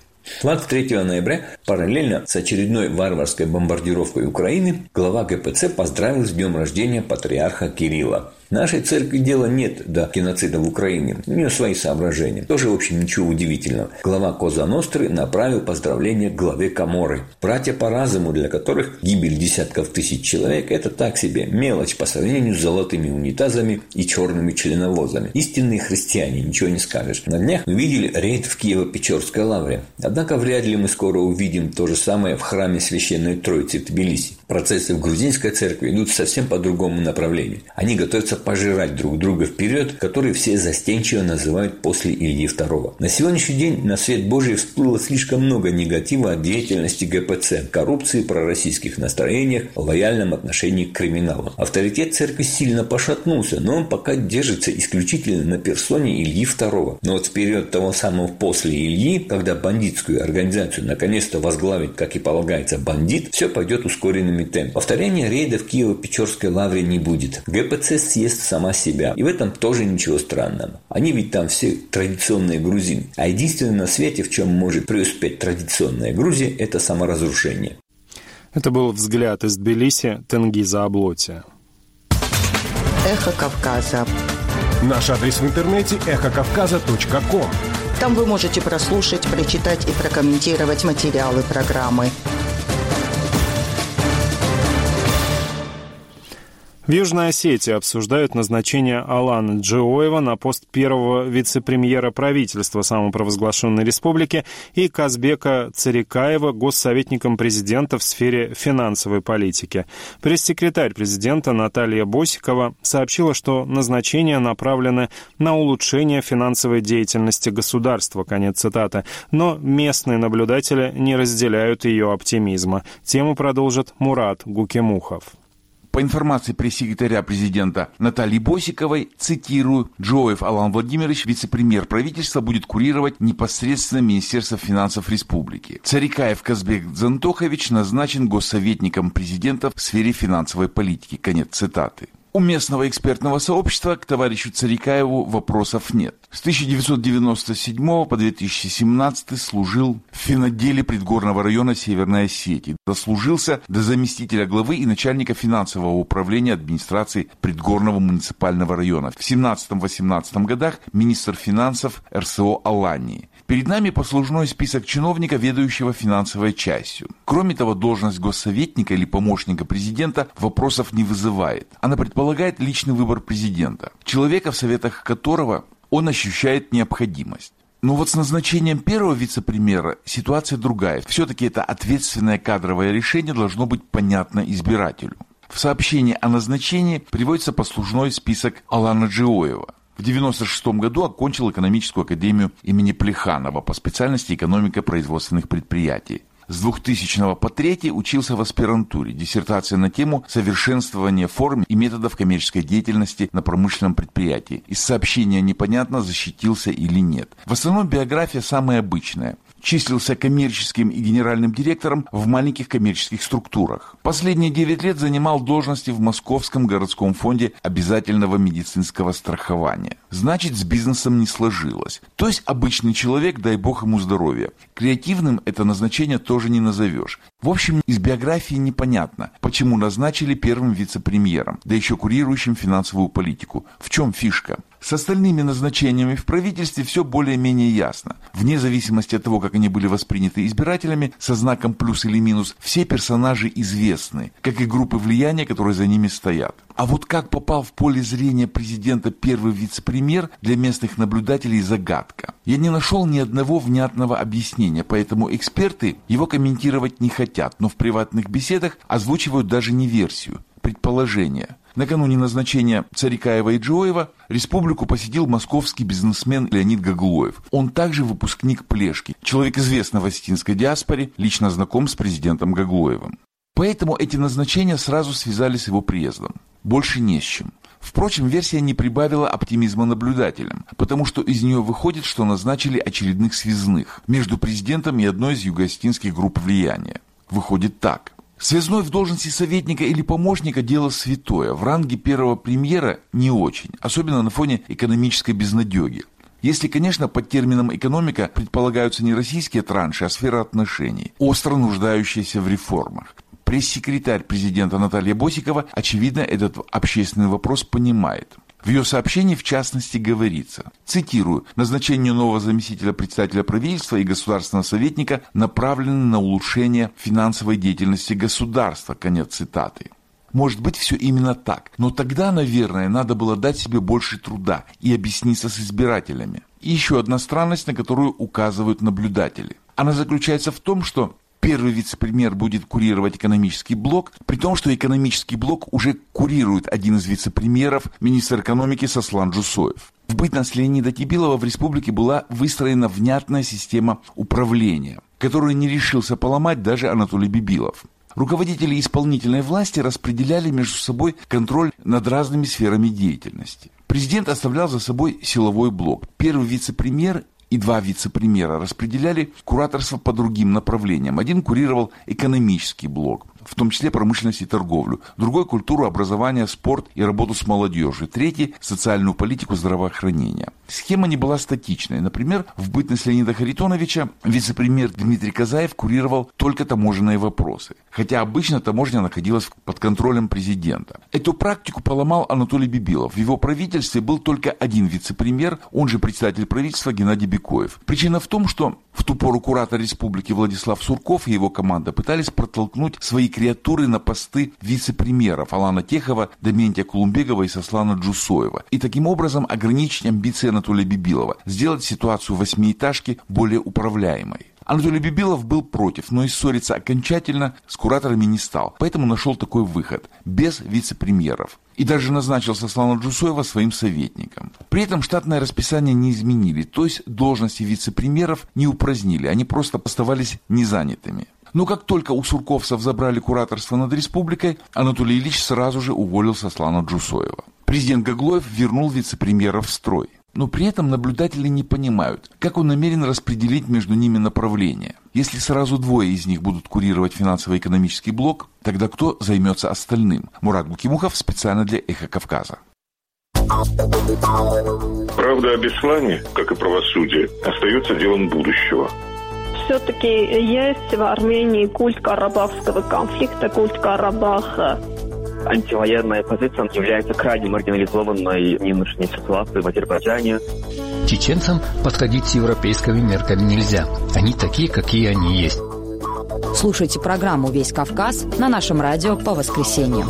Speaker 20: 23 ноября, параллельно с очередной варварской бомбардировкой Украины, глава ГПЦ поздравил с днем рождения патриарха Кирилла. Нашей церкви дела нет до геноцида в Украине. У нее свои соображения. Тоже, в общем, ничего удивительного. Глава Коза Ностры направил поздравления к главе Каморры. Братья по разуму, для которых гибель десятков тысяч человек – это так себе мелочь по сравнению с золотыми унитазами и черными членовозами. Истинные христиане, ничего не скажешь. На днях мы видели рейд в Киево-Печорской лавре. Однако вряд ли мы скоро увидим то же самое в храме Священной Троицы в Тбилиси. Процессы в грузинской церкви идут совсем по другому направлению. Они готовятся пытаться пожирать друг друга вперед, который все застенчиво называют после Ильи II. На сегодняшний день на свет Божий всплыло слишком много негатива от деятельности ГПЦ, коррупции, пророссийских настроениях, лояльном отношении к криминалу. Авторитет церкви сильно пошатнулся, но он пока держится исключительно на персоне Ильи II. Но вот в период того самого после Ильи, когда бандитскую организацию наконец-то возглавит, как и полагается, бандит, все пойдет ускоренными темпами. Повторения рейда в Киево-Печорской лавре не будет. ГПЦ съест сама себя. И в этом тоже ничего странного. Они ведь там все традиционные грузины. А единственное на свете, в чем может преуспеть традиционная Грузия, это саморазрушение.
Speaker 1: Это был взгляд из Тбилиси Тенгиза Аблотия.
Speaker 4: Эхо Кавказа.
Speaker 13: Наш адрес в интернете эхокавказа.ком.
Speaker 4: Там вы можете прослушать, прочитать и прокомментировать материалы программы.
Speaker 1: В Южной Осетии обсуждают назначение Алана Джиоева на пост первого вице-премьера правительства самопровозглашенной республики и Казбека Царикаева госсоветником президента в сфере финансовой политики. Пресс-секретарь президента Наталья Босикова сообщила, что назначения направлены на улучшение финансовой деятельности государства, конец цитаты, но местные наблюдатели не разделяют ее оптимизма. Тему продолжит Мурат Гукемухов.
Speaker 21: По информации пресс-секретаря президента Натальи Босиковой, цитирую, Джиоев Алан Владимирович, вице-премьер правительства, будет курировать непосредственно Министерство финансов республики. Царикаев Казбек Дзантохович назначен госсоветником президента в сфере финансовой политики. Конец цитаты. У местного экспертного сообщества к товарищу Царикаеву вопросов нет. С 1997 по 2017 служил в финотделе Предгорного района Северной Осетии. Дослужился до заместителя главы и начальника финансового управления администрации Предгорного муниципального района. В 17-18 годах министр финансов РСО Алании. Перед нами послужной список чиновника, ведающего финансовой частью. Кроме того, должность госсоветника или помощника президента вопросов не вызывает. Она предполагает личный выбор президента, человека, в советах которого он ощущает необходимость. Но вот с назначением первого вице-премьера ситуация другая. Все-таки это ответственное кадровое решение должно быть понятно избирателю. В сообщении о назначении приводится послужной список Алана Джиоева. В 1996 году окончил экономическую академию имени Плеханова по специальности экономика производственных предприятий. С 2000 по 2003 учился в аспирантуре, диссертация на тему совершенствования форм и методов коммерческой деятельности на промышленном предприятии. Из сообщения непонятно, защитился или нет. В основном биография самая обычная. Числился коммерческим и генеральным директором в маленьких коммерческих структурах. Последние 9 лет занимал должности в Московском городском фонде обязательного медицинского страхования. Значит, с бизнесом не сложилось. То есть обычный человек, дай бог ему здоровья. Креативным это назначение тоже не назовешь. В общем, из биографии непонятно, почему назначили первым вице-премьером, да еще курирующим финансовую политику. В чем фишка? С остальными назначениями в правительстве все более-менее ясно. Вне зависимости от того, как они были восприняты избирателями, со знаком плюс или минус, все персонажи известны, как и группы влияния, которые за ними стоят. А вот как попал в поле зрения президента первый вице-премьер, для местных наблюдателей загадка. Я не нашел ни одного внятного объяснения, поэтому эксперты его комментировать не хотят, но в приватных беседах озвучивают даже не версию, предположение. Накануне назначения Царикаева и Джиоева республику посетил московский бизнесмен Леонид Гаглоев. Он также выпускник Плешки, человек известный в осетинской диаспоре, лично знаком с президентом Гаглоевым. Поэтому эти назначения сразу связали с его приездом. Больше не с чем. Впрочем, версия не прибавила оптимизма наблюдателям, потому что из нее выходит, что назначили очередных связных между президентом и одной из юго-осетинских групп влияния. Выходит так. Связной в должности советника или помощника – дело святое. В ранге первого премьера не очень, особенно на фоне экономической безнадеги. Если, конечно, под термином «экономика» предполагаются не российские транши, а сфера отношений, остро нуждающиеся в реформах. Пресс-секретарь президента Наталья Босикова, очевидно, этот общественный вопрос понимает. В ее сообщении, в частности, говорится, цитирую, «Назначение нового заместителя председателя правительства и государственного советника направлено на улучшение финансовой деятельности государства». Конец цитаты. Может быть, все именно так, но тогда, наверное, надо было дать себе больше труда и объясниться с избирателями. И еще одна странность, на которую указывают наблюдатели. Она заключается в том, что первый вице-премьер будет курировать экономический блок, при том, что экономический блок уже курирует один из вице-премьеров, министр экономики Сослан Джусоев. В бытность Леонида Кибилова в республике была выстроена внятная система управления, которую не решился поломать даже Анатолий Бибилов. Руководители исполнительной власти распределяли между собой контроль над разными сферами деятельности. Президент оставлял за собой силовой блок. Первый вице-премьер и два вице-премьера распределяли кураторство по другим направлениям. Один курировал экономический блок, в том числе промышленность и торговлю. Другой – культуру, образование, спорт и работу с молодежью. Третий – социальную политику, здравоохранения. Схема не была статичной. Например, в бытность Леонида Харитоновича вице-премьер Дмитрий Казаев курировал только таможенные вопросы, хотя обычно таможня находилась под контролем президента. Эту практику поломал Анатолий Бибилов. В его правительстве был только один вице-премьер, он же председатель правительства Геннадий Бекоев. Причина в том, что в ту пору куратор республики Владислав Сурков и его команда пытались протолкнуть свои креатуры на посты вице-премьеров Алана Техова, Дементия Кулумбегова и Сослана Джусоева. И таким образом ограничить амбиции Анатолия Бибилова, сделать ситуацию восьмиэтажки более управляемой. Анатолий Бибилов был против, но и ссориться окончательно с кураторами не стал, поэтому нашел такой выход – без вице-премьеров. И даже назначил Сослана Джусоева своим советником. При этом штатное расписание не изменили, то есть должности вице-премьеров не упразднили, они просто оставались незанятыми. Но как только у сурковцев забрали кураторство над республикой, Анатолий Ильич сразу же уволил Сослана Джусоева. Президент Гаглоев вернул вице-премьера в строй. Но при этом наблюдатели не понимают, как он намерен распределить между ними направления. Если сразу двое из них будут курировать финансово-экономический блок, тогда кто займется остальным? Мурат Букимухов специально для «Эхо Кавказа».
Speaker 5: Правда о Беслане, как и правосудие, остается делом будущего.
Speaker 22: Все-таки есть в Армении культ карабахского конфликта, культ Карабаха.
Speaker 23: Антивоенная позиция является крайне маргинализованной в нынешней ситуации в Азербайджане.
Speaker 24: Чеченцам подходить с европейскими мерками нельзя. Они такие, какие они есть.
Speaker 3: Слушайте программу «Весь Кавказ» на нашем радио по воскресеньям.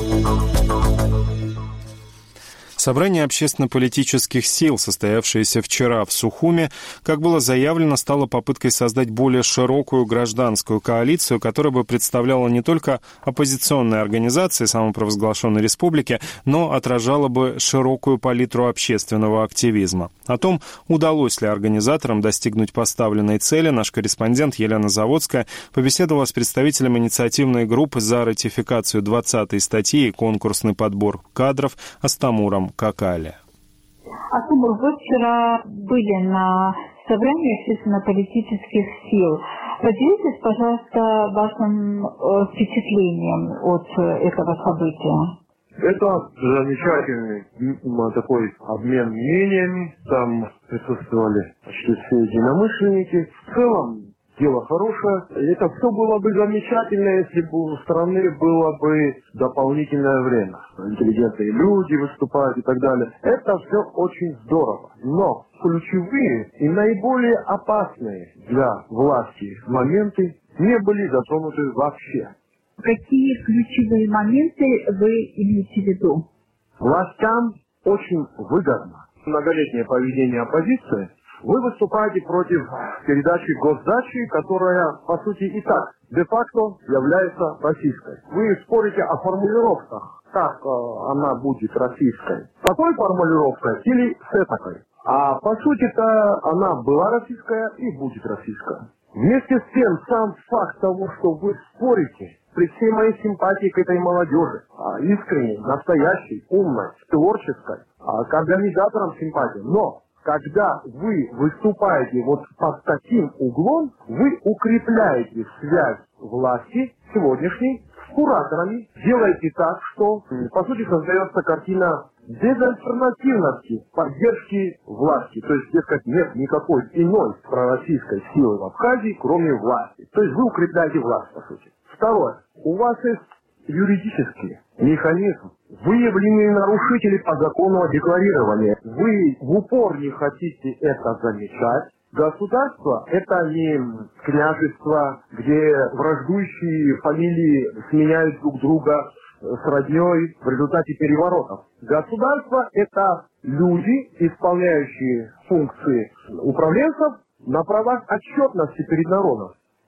Speaker 1: Собрание общественно-политических сил, состоявшееся вчера в Сухуме, как было заявлено, стало попыткой создать более широкую гражданскую коалицию, которая бы представляла не только оппозиционные организации самопровозглашенной республики, но отражала бы широкую палитру общественного активизма. О том, удалось ли организаторам достигнуть поставленной цели, наш корреспондент Елена Заводская побеседовала с представителем инициативной группы за ратификацию 20-й статьи и конкурсный подбор кадров Астамуром Какале.
Speaker 25: Астамур, вы вчера были на собрании общественно-политических сил. Поделитесь, пожалуйста, вашим впечатлением от этого события.
Speaker 26: Это замечательный такой обмен мнениями. Там присутствовали почти все единомышленники. В целом дело хорошее. Это все было бы замечательно, если бы у страны было бы дополнительное время. Интеллигентные люди выступают и так далее. Это все очень здорово. Но ключевые и наиболее опасные для власти моменты не были затронуты вообще.
Speaker 25: Какие ключевые моменты вы имеете в виду?
Speaker 26: Властям очень выгодно многолетнее поведение оппозиции. Вы выступаете против передачи госдачи, которая, по сути, и так де-факто является российской. Вы спорите о формулировках, как она будет российской. С такой формулировкой или с этакой. А по сути-то она была российская и будет российская. Вместе с тем, сам факт того, что вы спорите, при всей моей симпатии к этой молодежи, искренней, настоящей, умной, творческой, к организаторам симпатии, но когда вы выступаете вот под таким углом, вы укрепляете связь власти сегодняшней с кураторами, делаете так, что, по сути, создается картина безальтернативности поддержки власти. То есть, дескать, нет никакой иной пророссийской силы в Абхазии, кроме власти. То есть вы укрепляете власть, по сути. Второе. У вас есть юридический механизм. Выявленные нарушители по закону о декларировании. Вы в упор не хотите это замечать. Государство – это не княжество, где враждующие фамилии сменяют друг друга с родней в результате переворотов. Государство – это люди, исполняющие функции управленцев на правах отчетности перед народом.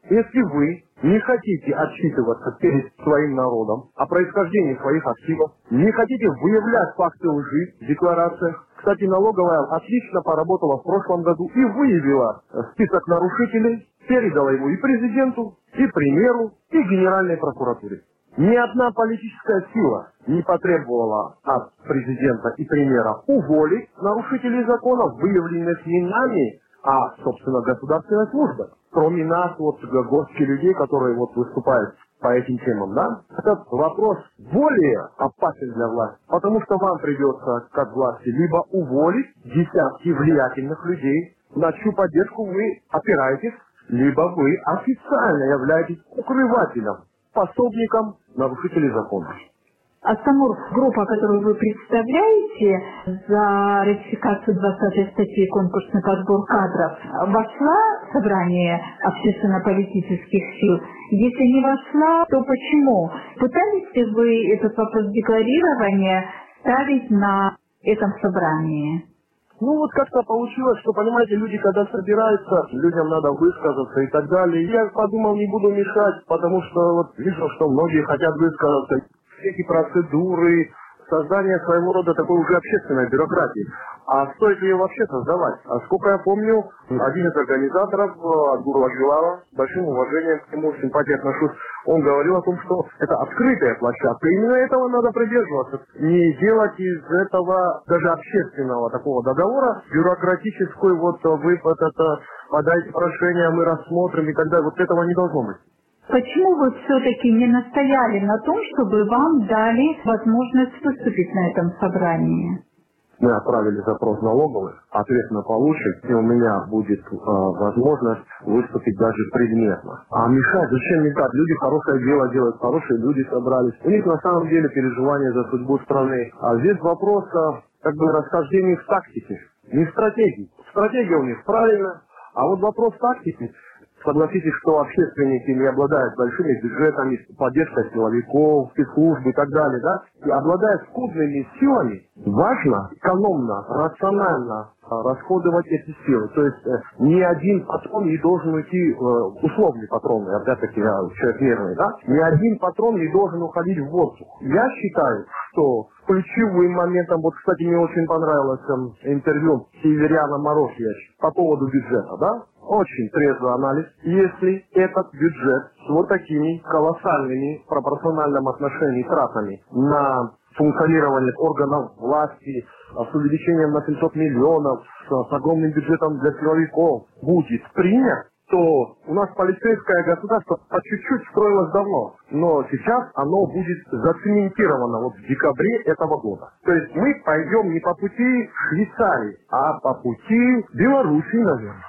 Speaker 26: Если вы не хотите отчитываться перед своим народом о происхождении своих активов, не хотите выявлять факты лжи в декларациях. Кстати, налоговая отлично поработала в прошлом году и выявила список нарушителей, передала его и президенту, и премьеру, и Генеральной прокуратуре. Ни одна политическая сила не потребовала от президента и премьера уволить нарушителей законов, выявленных не нами, а, собственно, государственной службой. Кроме нас, вот, горстки людей, которые вот выступают по этим темам, да? Этот вопрос более опасен для власти, потому что вам придется, как власти, либо уволить десятки влиятельных людей, на чью поддержку вы опираетесь, либо вы официально являетесь укрывателем, пособником нарушителей законов.
Speaker 25: Астамур, группа, которую вы представляете за ратификацию 20-й статьи «Конкурсный подбор кадров», вошла в собрание общественно-политических сил? Если не вошла, то почему? Пытались ли вы этот вопрос декларирования ставить на этом собрании?
Speaker 26: Ну вот как-то получилось, что, понимаете, люди, когда собираются, людям надо высказаться и так далее. Я подумал, не буду мешать, потому что вот вижу, что многие хотят высказаться. Все эти процедуры, создание своего рода такой уже общественной бюрократии. А стоит ли ее вообще создавать? А сколько я помню, один из организаторов, Адгур Лагилава, с большим уважением к нему, симпатией отношусь, он говорил о том, что это открытая площадка. И именно этого надо придерживаться. Не делать из этого даже общественного такого договора бюрократическую, вот вы это подайте прошение, мы рассмотрим и так далее. Вот этого не должно быть.
Speaker 25: Почему вы все-таки не настояли на том, чтобы вам дали возможность выступить на этом собрании?
Speaker 26: Мы отправили запрос налоговый, ответственно получим, и у меня будет возможность выступить даже предметно. А мешать, зачем мешать? Люди хорошее дело делают, хорошие люди собрались. У них на самом деле переживания за судьбу страны. А здесь вопрос как бы расхождения в тактике, не в стратегии. Стратегия у них правильная, а вот вопрос тактики. Согласитесь, что общественники не обладают большими бюджетами, поддержкой силовиков, спецслужб и так далее, да? И обладая скудными силами, важно экономно, рационально расходовать эти силы. То есть ни один патрон не должен уйти, условный патрон, опять-таки я человек нервный, да? Ни один патрон не должен уходить в воздух. Я считаю, что ключевым моментом, вот, кстати, мне очень понравилось интервью Северяна Морошьевича по поводу бюджета, да? Очень трезвый анализ. Если этот бюджет с вот такими колоссальными в пропорциональном отношении тратами на функционирование органов власти, с увеличением на 700 миллионов, с огромным бюджетом для силовиков будет принят, то у нас полицейское государство по чуть-чуть строилось давно, но сейчас оно будет зацементировано вот в декабре этого года. То есть мы пойдем не по пути Швейцарии, а по пути Белоруссии, наверное.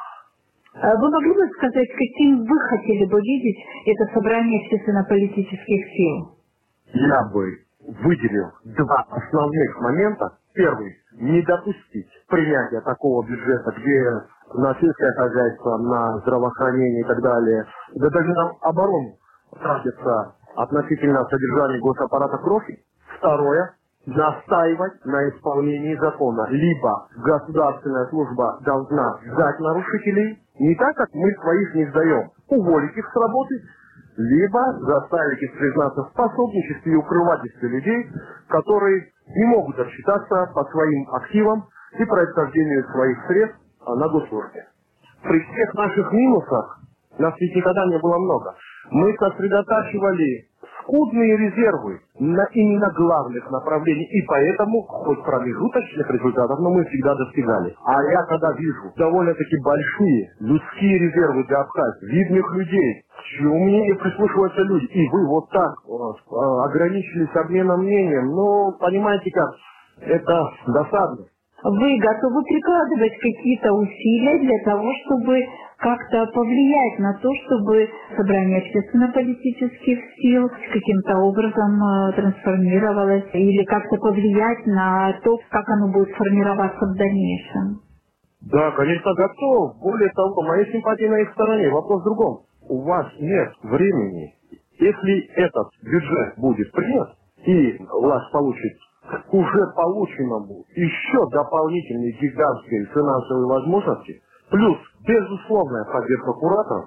Speaker 25: Вы могли бы сказать, каким вы хотели бы видеть это собрание общественно-политических сил?
Speaker 26: Я бы выделил два основных момента. Первый – не допустить принятия такого бюджета, где на сельское хозяйство, на здравоохранение и так далее, да даже на оборону тратится относительно содержания госаппарата крови. Второе – настаивать на исполнении закона. Либо государственная служба должна сдать нарушителей, не так, как мы своих не сдаем, уволить их с работы, либо заставить их признаться в пособничестве и укрывательстве людей, которые не могут отчитаться по своим активам и происхождению своих средств на госслужбе. При всех наших минусах, нас ведь никогда не было много, мы сосредотачивали скудные резервы на именно главных направлениях, и поэтому хоть промежуточных результатов, но мы всегда достигали. А я когда вижу довольно-таки большие людские резервы для Абхазии, видных людей, чьему мнению прислушиваются люди, и вы вот так ограничились обменом мнением, ну, понимаете как, это досадно.
Speaker 25: Вы готовы прикладывать какие-то усилия для того, чтобы как-то повлиять на то, чтобы собрание общественно-политических сил каким-то образом трансформировалось, или как-то повлиять на то, как оно будет формироваться в дальнейшем?
Speaker 26: Да, конечно, готов. Более того, моя симпатия на их стороне. Вопрос в другом. У вас нет времени. Если этот бюджет будет принят, и власть получит к уже полученному еще дополнительные гигантские финансовые возможности, плюс безусловная поддержка кураторов,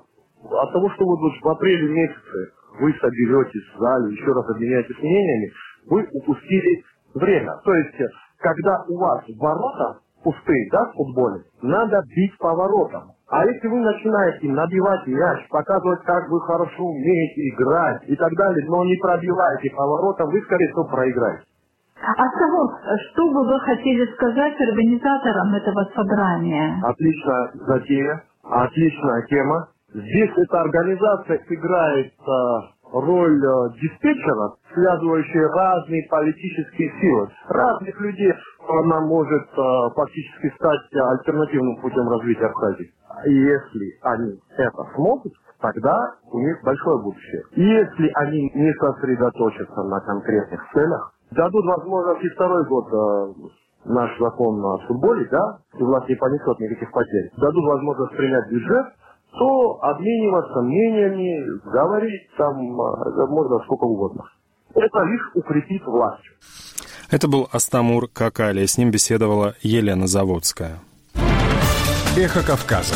Speaker 26: От того, что вот в апреле месяце вы соберетесь в зале, еще раз обменяетесь мнениями, вы упустили время. То есть, когда у вас ворота пустые, да, в футболе, надо бить по воротам. А если вы начинаете набивать мяч, показывать, как вы хорошо умеете играть и так далее, но не пробиваете по воротам, вы, скорее всего, проиграете.
Speaker 25: Астамур, что бы вы хотели сказать организаторам этого собрания?
Speaker 26: Отличная затея, отличная тема. Здесь эта организация играет роль диспетчера, связывающей разные политические силы, разных людей. Она может фактически стать альтернативным путем развития Абхазии. И если они это смогут, тогда у них большое будущее. И если они не сосредоточатся на конкретных целях, дадут возможность и второй год наш закон о футболе, да, и власть не понесет никаких потерь, дадут возможность принять бюджет, то обмениваться мнениями, говорить там можно сколько угодно. Это лишь укрепит власть.
Speaker 1: Это был Астамур Какали. С ним беседовала Елена Заводская.
Speaker 13: Эхо Кавказа.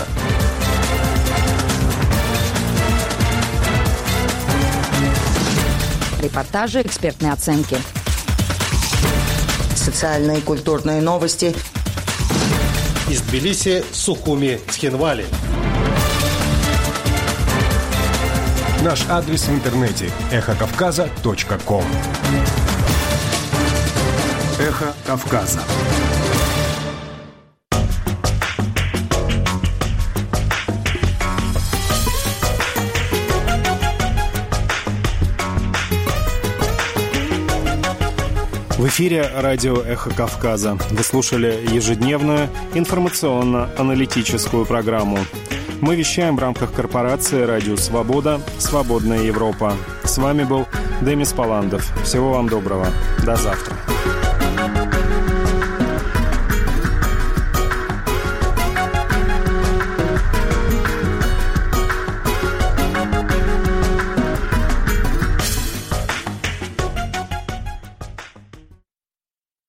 Speaker 3: Репортажи, экспертные оценки.
Speaker 4: Социальные и культурные новости.
Speaker 16: Из Тбилиси, Сухуми, Цхинвали.
Speaker 13: Наш адрес в интернете эхокавказа.ком.
Speaker 1: Эхо Кавказа. В эфире радио «Эхо Кавказа». Вы слушали ежедневную информационно-аналитическую программу. Мы вещаем в рамках корпорации «Радио Свобода. Свободная Европа». С вами был Демис Паландов. Всего вам доброго. До завтра.